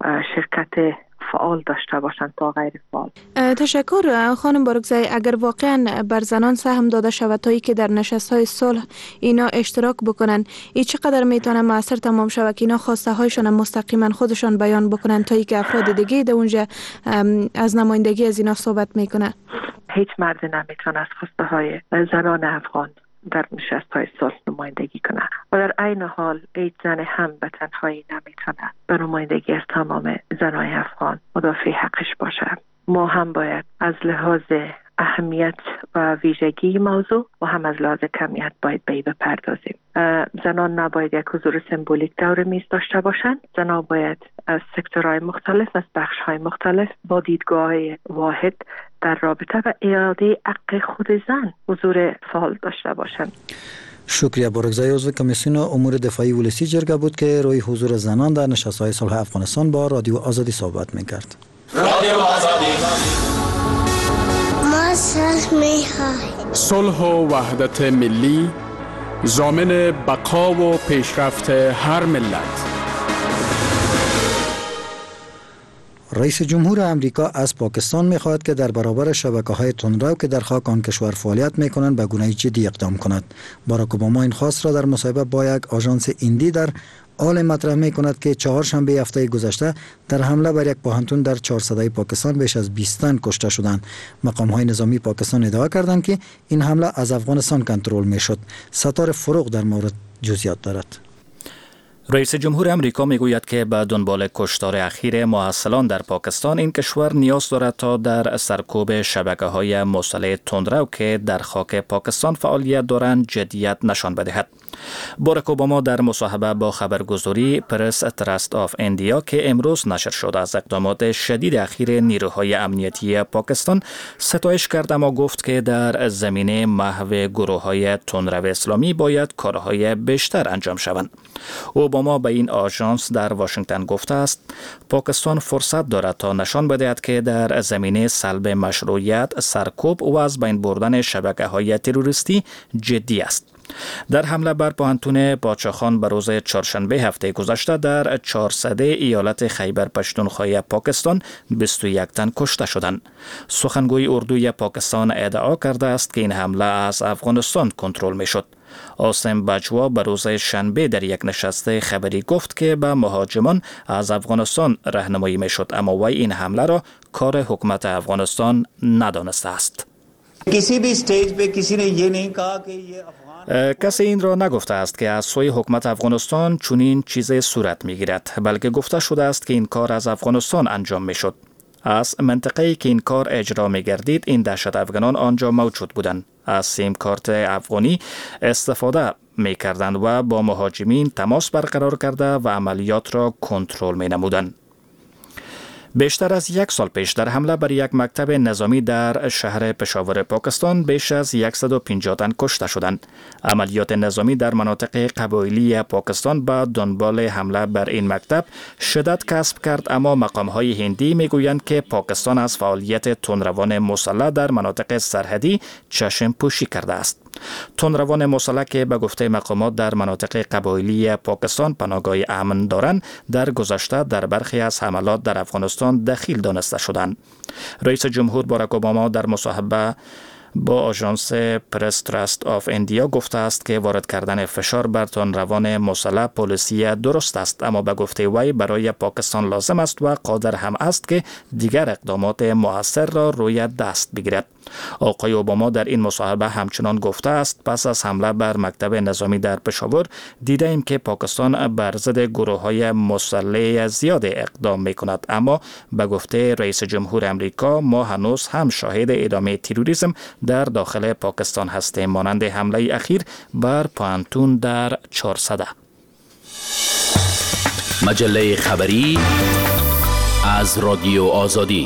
شرکت فعال داشته باشند تا غیر فعال. تشکر خانم برگزی. اگر واقعا بر زنان سهم داده شود تا که در نشست‌های صلح اینا اشتراک بکنن، این چقدر میتونه موثر تمام شود که اینا خواسته هایشان مستقیما خودشان بیان بکنن تا که افراد دیگه در اونجا از نمایندگی از اینا صحبت میکنه؟ هیچ مرد نمیتونه از خواسته های زنان افغان در نشست‌های صلح نمایندگی کنه و در عین حال هیچ زن هم به تنهایی نمیتونه به نمایندگی از تمام زنای افغان مدافع حقش باشه. ما هم باید از لحاظ اهمیت و ویژگی موضوع و هم از لحاظ کمیت باید به این بپردازیم. زنان نباید یک حضور سمبولیک دور میز داشته باشند. زنان باید از سکتورهای مختلف، از بخش‌های مختلف با دیدگاه واحد در رابطه و اعاده حق خود زن حضور فعال داشته باشند. شکریه. برگزی عضو کمیسیون امور دفاعی ولسی جرگه بود که روی حضور زنان در نشست‌های صلح افغانستان با رادیو آزادی صحبت می‌کرد. رادیو آزادی. ما صلح می‌خواهیم. صلح و وحدت ملی ضامن بقا و پیشرفت هر ملت. رئیس جمهور امریکا از پاکستان می‌خواهد که در برابر شبکه‌های تندرو که در خاک آن کشور فعالیت می‌کنند به گونه جدی اقدام کند. باراک اوباما این خواست را در مصاحبه با یک آژانس ایندی در حال مطرح می‌کند که چهارشنبه هفته گذشته در حمله بر یک پوهنتون در 4 صدای پاکستان بیش از 20 تن کشته شدند. مقام‌های نظامی پاکستان ادعا کردند که این حمله از افغانستان کنترل می‌شد. ستاره فروغ در مورد جزئیات دارد. رئیس جمهور امریکا میگوید که به دنبال کشتار اخیر محصلان در پاکستان این کشور نیاز دارد تا در سرکوب شبکه‌های مسلح تندرو که در خاک پاکستان فعالیت دارند جدیت نشان بدهد. باراک اوباما در مصاحبه با خبرگزاری پرس ترست آف اندیا که امروز نشر شد از اقدامات شدید اخیر نیروهای امنیتی پاکستان ستایش کرد، اما گفت که در زمینه محو گروه‌های تندرو اسلامی باید کارهای بیشتر انجام شوند. اوباما به این آژانس در واشنگتن گفته است پاکستان فرصت دارد تا نشان بدهد که در زمینه سلب مشروعیت، سرکوب و از بین بردن شبکه‌های تروریستی جدی است. در حمله بر پوهنتون پادشاهخان به روز چهارشنبه هفته گذشته در 400 ایالت خیبر پشتونخوا پاکستان 21 تن کشته شدند. سخنگوی اردوی پاکستان ادعا کرده است که این حمله از افغانستان کنترل می‌شد. آسم بجوا به روز شنبه در یک نشست خبری گفت که به مهاجمان از افغانستان راهنمایی می‌شد، اما وی این حمله را کار حکومت افغانستان ندانسته است. کسی این را نگفته است که از سوی حکومت افغانستان چنین چیزی صورت می‌گیرد، بلکه گفته شده است که این کار از افغانستان انجام می‌شد. از منطقه‌ای که این کار اجرا می‌گردید این دهشت افغانان آنجا موجود بودند، از سیم کارت افغانی استفاده می‌کردند و با مهاجمین تماس برقرار کرده و عملیات را کنترل می‌نمودند. بیشتر از 1 سال پیش در حمله بر یک مکتب نظامی در شهر پشاور پاکستان بیش از 150 تن کشته شدند. عملیات نظامی در مناطق قبایلی پاکستان به دنبال حمله بر این مکتب شدت کسب کرد، اما مقام‌های هندی میگویند که پاکستان از فعالیت تندروان مسلح در مناطق سرحدی چشم پوشی کرده است. تندروان مسلح که به گفته مقامات در مناطق قبایلی پاکستان پناهگاه امن دارند، در گذشته در برخی از حملات در افغانستان دخیل دانسته شدند. رئیس جمهور باراک اوباما در مصاحبه با آژانس پرس تراست آف اندیا گفته است که وارد کردن فشار بر تندروان مسلح پالیسی درست است، اما به گفته وی برای پاکستان لازم است و قادر هم است که دیگر اقدامات مؤثر را روی دست بگیرد. آقای اوباما در این مصاحبه همچنان گفته است پس از حمله بر مکتب نظامی در پشاور دیده ایم که پاکستان بر ضد گروه‌های مسلح زیاد اقدام می‌کند، اما به گفته رئیس جمهور امریکا ما هنوز هم شاهد ادامه تروریسم در داخل پاکستان هستیم، مانند حمله اخیر بر پوهنتون در 400. مجله خبری از رادیو آزادی.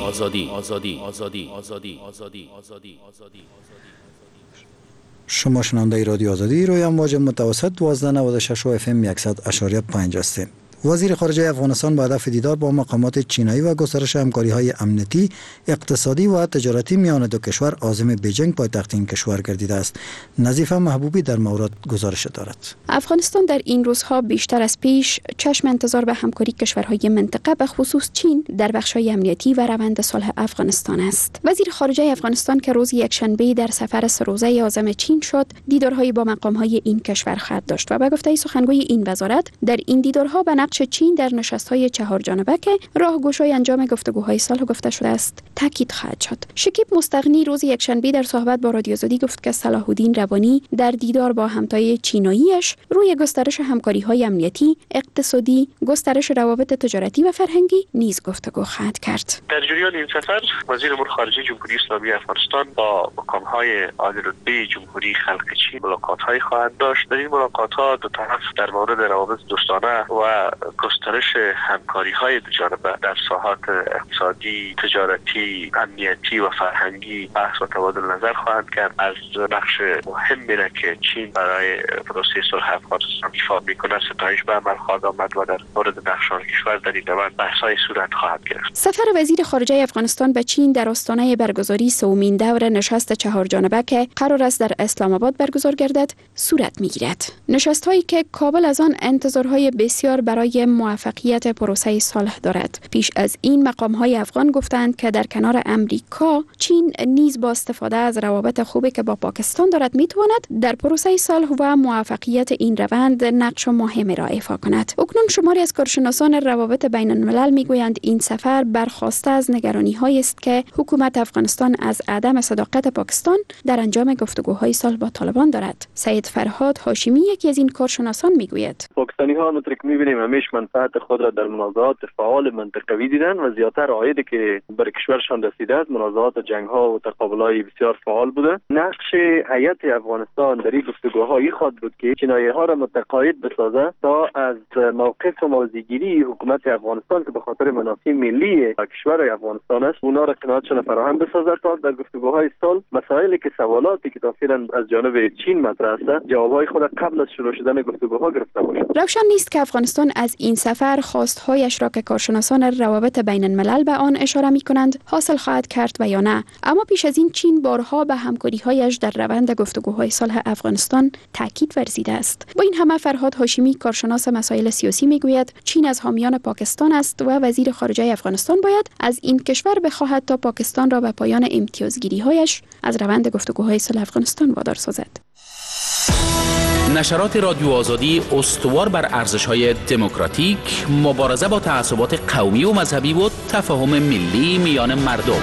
شما شنونده رادیو آزادی روی امواج متوسط 1296 و FM 100.5 هستید. وزیر خارجه افغانستان با هدف دیدار با مقامات چینایی و گسترش همکاری‌های امنیتی، اقتصادی و تجارتی میان دو کشور عازم بیجینگ پایتخت این کشور گردیده است. نظیفه محبوبی در مورد گزارش دارد. افغانستان در این روزها بیشتر از پیش چشم انتظار به همکاری کشورهای منطقه به خصوص چین در بخش‌های امنیتی و روند صلح افغانستان است. وزیر خارجه افغانستان که روز یکشنبه در سفر سه روزه عازم چین شد، دیدارهای با مقام‌های این کشور خواهد داشت و به گفته سخنگوی این وزارت در این دیدارها به نقش چین در نشست‌های چهار جانبه که راهگشای انجام گفتگوهای صلح گفته شده است تاکید خواهد شد. شکیب مستغنی روز یکشنبه در صحبت با رادیو آزادی گفت که صلاح الدین ربانی در دیدار با همتای چیناییش روی گسترش همکاری‌های امنیتی، اقتصادی، گسترش روابط تجارتی و فرهنگی نیز گفتگو خواهد کرد. در جریان این سفر وزیر امور خارجه جمهوری اسلامی افغانستان با مقام‌های عالی رتبه جمهوری خلق چین ملاقات‌های خواهد داشت. در این ملاقات‌ها دو طرف در مورد روابط دوستانه و گسترش همکاری‌های دو جانبه در ساحات اقتصادی، تجارتی، امنیتی و فرهنگی بحث و تبادل نظر خواهند کرد. از نقش مهمی را که چین برای پروسه صلح افغانستان ایفا می‌کند ستایش به عمل خواهد آمد و در مورد نقش آن کشور در این روند بحث‌های صورت خواهد گرفت. سفر وزیر خارجه افغانستان به چین در آستانه برگزاری سومین دور نشست چهار جانبه که قرار است در اسلام آباد برگزار گردد صورت می‌گیرد. نشست‌هایی که کابل از آن انتظارهای بسیار برای موفقیت پروسه صلح دارد. پیش از این مقام‌های افغان گفتند که در کنار امریکا، چین نیز با استفاده از روابط خوبی که با پاکستان دارد میتواند در پروسه صلح و موفقیت این روند نقش مهمی را ایفا کند. اکنون شماری از کارشناسان روابط بین الملل میگویند این سفر برخواسته از نگرانی‌هایی است که حکومت افغانستان از عدم صداقت پاکستان در انجام گفتگوهای صلح با طالبان دارد. سید فرهاد هاشمی یکی از این کارشناسان میگوید پاکستانی‌ها همونطور که می‌بینیم همیشه منفعت خود را در منازعات فعال منطقوی دیدن و زیاتر عایدی که بر کشورشان رسیده است منازعات جنگ‌ها و تقابل‌های بسیار فعال بوده. نقش هیئت افغانستان در این گفتگوها این خواهد بود که چینایی‌ها را متقاعد بسازد تا از موقف موضع‌گیری حکومت افغانستان که به خاطر منافع ملی کشور افغانستان است اونا را قناعتشان فراهم بسازد تا در گفتگوهای صلح مسائلی که سوالاتی که داخلا از جانب چین مطرح است جوابهای خود قبل از شروع شدن گفتگوها گرفته باشد. روشن نیست که افغانستان از این سفر خواستهایش را که کارشناسان روابط بین الملل به آن اشاره می‌کنند حاصل خواهد کرد و یا نه، اما پیش از این چین بارها به همکاری‌هایش در روند گفتگوهای صلح افغانستان تاکید ورزیده است. با این همه فرهاد هاشمی کارشناس مسائل سیاسی میگوید چین از حامیان پاکستان است و وزیر خارجه افغانستان باید از این کشور بخواهد تا پاکستان را به پایان امتیازگیری‌هایش از روند گفتگوهای صلح افغانستان وادار سازد. نشرات رادیو آزادی استوار بر ارزش‌های دموکراتیک، مبارزه با تعصبات قومی و مذهبی و تفاهم ملی میان مردم.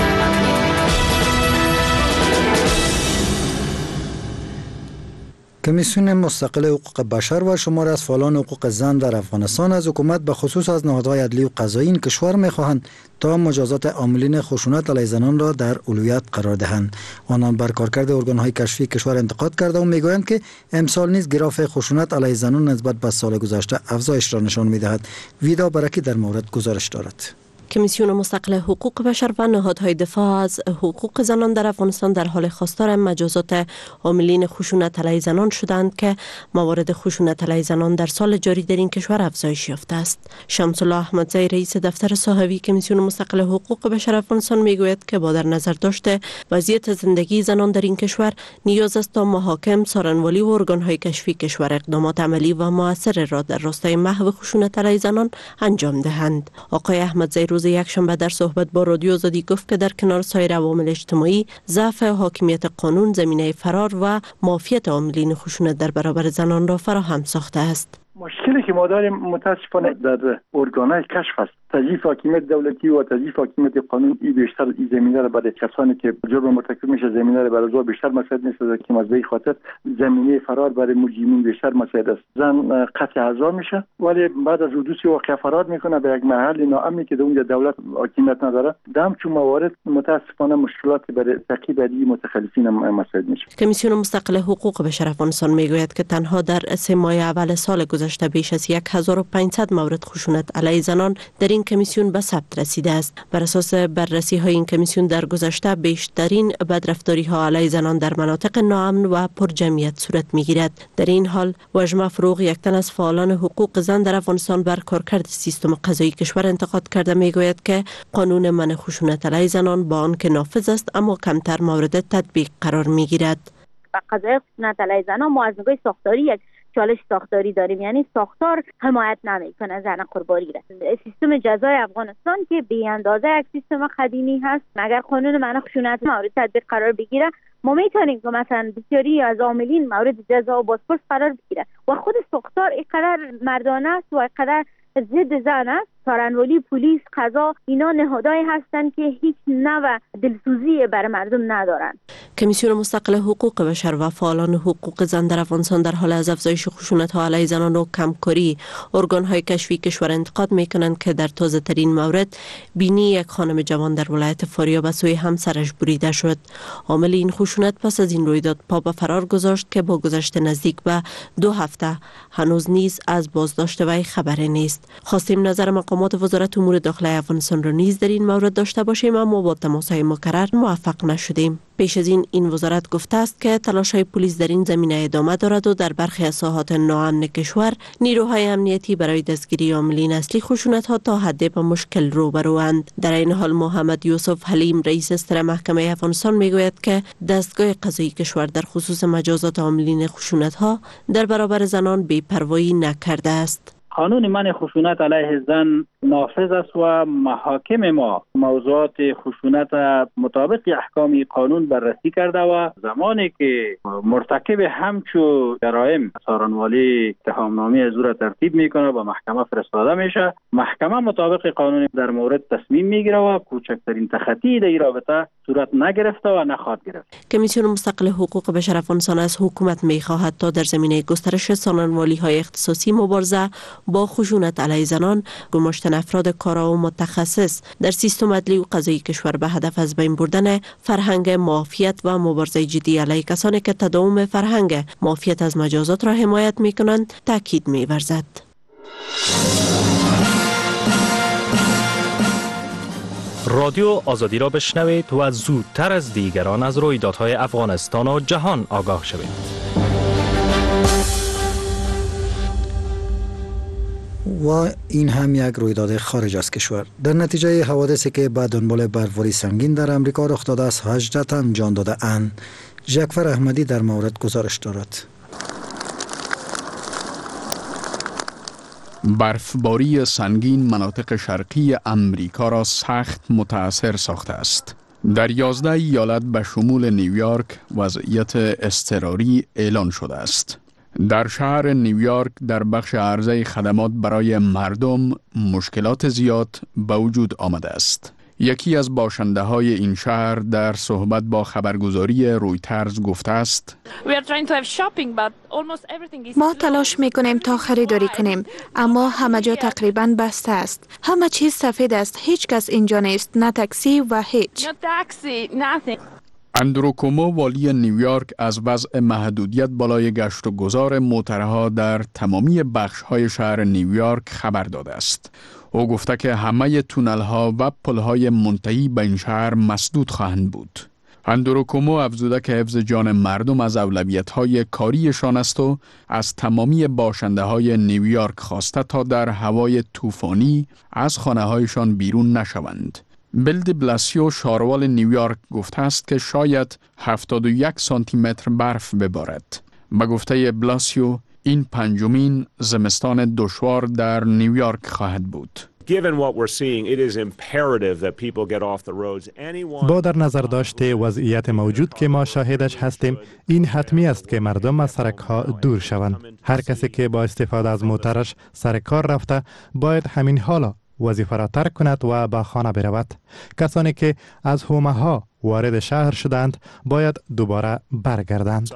کمیسیون مستقل حقوق بشر و شمار از فعالان حقوق زن در افغانستان از حکومت به خصوص از نهادهای عدلی و قضایی این کشور می‌خواهند تا مجازات عاملین خشونت علیه زنان را در اولویت قرار دهند. آنان بر کارکرد ارگان‌های کشفی کشور انتقاد کرده و می‌گویند که امسال نیز گراف خشونت علیه زنان نسبت به سال گذشته افزایش را نشان می‌دهد. ویدا برکی در مورد گزارش دارد. کمیسیون مستقل حقوق بشر و نهادهای دفاع از حقوق زنان در افغانستان در حال خواستار مجازات عاملین خشونت علیه زنان شدند که موارد خشونت علیه زنان در سال جاری در این کشور افزایش یافته است. شمس الله احمدزی رئیس دفتر صاحبی کمیسیون مستقل حقوق بشر افغانستان میگوید که با در نظر داشته وضعیت زندگی زنان در این کشور نیاز است تا محاکم، سارنوالی و ارگانهای کشفی کشور اقدامات عملی و مؤثر را در راستای محو خشونت علیه زنان انجام دهند. آقای احمدزی روز یکشنبه در صحبت با رادیو آزادی گفت که در کنار سایر عوامل اجتماعی، ضعف حاکمیت قانون، زمینه فرار و معافیت عاملین خشونت در برابر زنان را فراهم ساخته است. مشکلی که ما داریم متاسفانه در ارگانهای کشف است. تضعیف حاکمیت دولتی و تضعیف حاکمیت قانون بیشتر این زمینه را برای کسانی که جرم مرتکب میشه زمینه را برای بیشتر مساعد نیست که مزبی خاطر زمینه فرار برای مجرمین بیشتر مساعد است. زن قطع اعضا میشه ولی بعد از حدوث واقع فرار میکنه به یک محل ناامنی که اونجا دولت حاکمیت نداره. دام چون موارد متاسفانه مشکلات برای تعقیب متخلفین مساعد میشه. کمیسیون مستقل حقوق بشر افغانستان میگوید که تنها در 3 ماه اول سال گذشته بیش از 1500 مورد خشونت علیه زنان در این کمیسیون به ثبت رسیده است. بر اساس بررسی های این کمیسیون در گذشته بیشترین بدرفتاری ها علیه زنان در مناطق ناامن و پر جمعیت صورت میگیرد. در این حال وژما فروغ، یک تن از فعالان حقوق زن در افغانستان، بر کارکرد سیستم قضایی کشور انتقاد کرده میگوید که قانون منع خشونت علیه زنان با آنکه نافذ است اما کمتر مورد تطبیق قرار میگیرد. قضای خشونت علیه زنان ما از نگاه ساختاری یک چالش ساختاری داریم، یعنی ساختار حمایت نمیکنه زن قربانی را. سیستم جزای افغانستان که بی اندازه یک سیستم قدیمی هست، اگر قانون منع خشونت مورد تطبیق قرار بگیره ما میتونیم که مثلا بسیاری از عاملین مورد جزا و بازپرس قرار بگیره و خود ساختار اینقدر مردانه است و اینقدر ضد زن است. سارنوالی، پلیس، قضا، اینا نهادهایی هستند که هیچ نوع دلسوزی بر مردم ندارند. کمیسیون مستقل حقوق بشر و فعالان حقوق زن در افغانستان در حال از افزایش خشونت‌ها علیه زنان و کمکاری ارگان‌های کشفی کشور انتقاد می‌کنند که در تازه‌ترین مورد بینی یک خانم جوان در ولایت فاریاب به سوی همسرش بریده شد. عامل این خشونت پس از این رویداد پا به فرار گذاشت که با گذشت نزدیک به 2 هفته هنوز نیز از بازداشت وی خبری نیست. خواستیم نظر مقامات وزارت امور داخلی افغانستان را نیز در این مورد داشته باشیم اما با تماس‌های مکرر موفق نشدیم. پیش از این وزارت گفته است که تلاش‌های پلیس در این زمینه ادامه دارد و در برخی از ساحات ناامن کشور نیروهای امنیتی برای دستگیری عاملین اصلی خشونت‌ها تا حد به مشکل روبروند. در این حال محمد یوسف حلیم، رئیس استر محکمه افغانستان میگوید که دستگاه قضایی کشور در خصوص مجازات عاملین خشونت‌ها در برابر زنان بی‌پروایی نکرده است. قانون منع خشونت علیه زن نافذ است و محاکم ما موضوعات خشونت مطابق احکام قانون بررسی کرده و زمانی که مرتکب همچو جرایم سارنوالی اتهامنامه از او را ترتیب میکنه و محکمه فرستاده میشه، محکمه مطابق قانون در مورد تصمیم میگیره و کوچکترین تخطی در این رابطه صورت نگرفته و نخواهد گرفت. کمیسیون مستقل حقوق بشر افغانستان از حکومت میخواهد تا در زمینه گسترش سارنوالی های اختصاصی مبارزه با خشونت علیه زنان گماشتن افراد کارا و متخصص در سیستم عدلی و قضایی کشور به هدف از بین بردن فرهنگ معافیت و مبارزه جدی علیه کسانی که تداوم فرهنگ معافیت از مجازات را حمایت میکنند تاکید می‌ورزد. رادیو آزادی را بشنوید و زودتر از دیگران از رویدادهای افغانستان و جهان آگاه شوید. و این هم یک رویداد خارج از کشور. در نتیجه حوادثی که به دنبال برفی سنگین در امریکا رخ داده است 18 تن جان داده اند. جعفر احمدی در مورد گزارش دارد. برفباری سنگین مناطق شرقی امریکا را سخت متاثر ساخته است. در 11 ایالت به شمول نیویورک وضعیت اضطراری اعلان شده است. در شهر نیویورک در بخش عرضه خدمات برای مردم مشکلات زیاد به وجود آمده است. یکی از باشنده های این شهر در صحبت با خبرگزاری رویترز گفته است: ما تلاش میکنیم تا خریداری کنیم اما همه جا تقریبا بسته است. همه چیز سفید است. هیچ کس اینجا نیست، نه تاکسی و هیچ. اندرو کومو والی نیویورک از وضع محدودیت بالای گشت و گذار موترها در تمامی بخش‌های شهر نیویورک خبر داده است. او گفته که همه تونل ها و پل های منتهی به این شهر مسدود خواهند بود. اندرو کومو افزوده که حفظ جان مردم از اولویت های کاریشان است و از تمامی باشنده های نیویورک خواسته تا در هوای طوفانی از خانه هایشان بیرون نشوند. بیل دی بلاسیو شاروال نیویورک گفته است که شاید 71 سانتی متر برف ببارد. به گفته بلاسیو این پنجمین زمستان دشوار در نیویورک خواهد بود. با در نظر داشته وضعیت موجود که ما شاهدش هستیم، این حتمی است که مردم از سرک ها دور شوند. هر کسی که با استفاده از موترش سر کار رفته باید همین حالا وظیفه را ترک کند و به خانه برود. کسانی که از حومه ها وارد شهر شدند باید دوباره برگردند.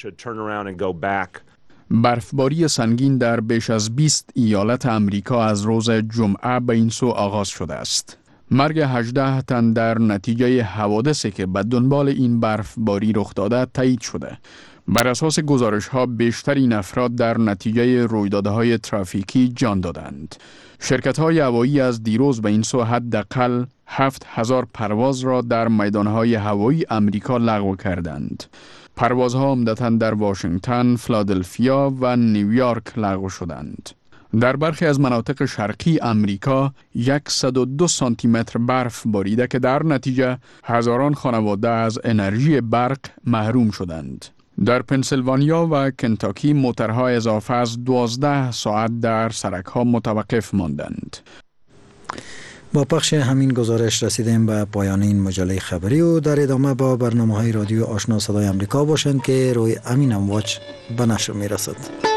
برفباری سنگین در بیش از 20 ایالت امریکا از روز جمعه به این سو آغاز شده است. مرگ 18 تن در نتیجه حوادثی که به دنبال این برفباری رخ داده تایید شده. بر اساس گزارش ها بیشترین افراد در نتیجه رویدادهای ترافیکی جان دادند. شرکت های هوایی از دیروز به این سو حداقل 7000 پرواز را در میدانهای هوایی امریکا لغو کردند. پروازها عمدتاً در واشنگتن، فیلادلفیا و نیویورک لغو شدند. در برخی از مناطق شرقی امریکا 102 سانتی متر برف باریده که در نتیجه هزاران خانواده از انرژی برق محروم شدند. در پنسیلوانیا و کنتاکی موترها اضافه از 12 ساعت در سرک‌ها متوقف ماندند. با پخش همین گزارش رسیدیم به پایان این مجله خبری و در ادامه با برنامه‌های رادیو آشنا صدای آمریکا باشند که روی امین امواج به نشر می‌رسد.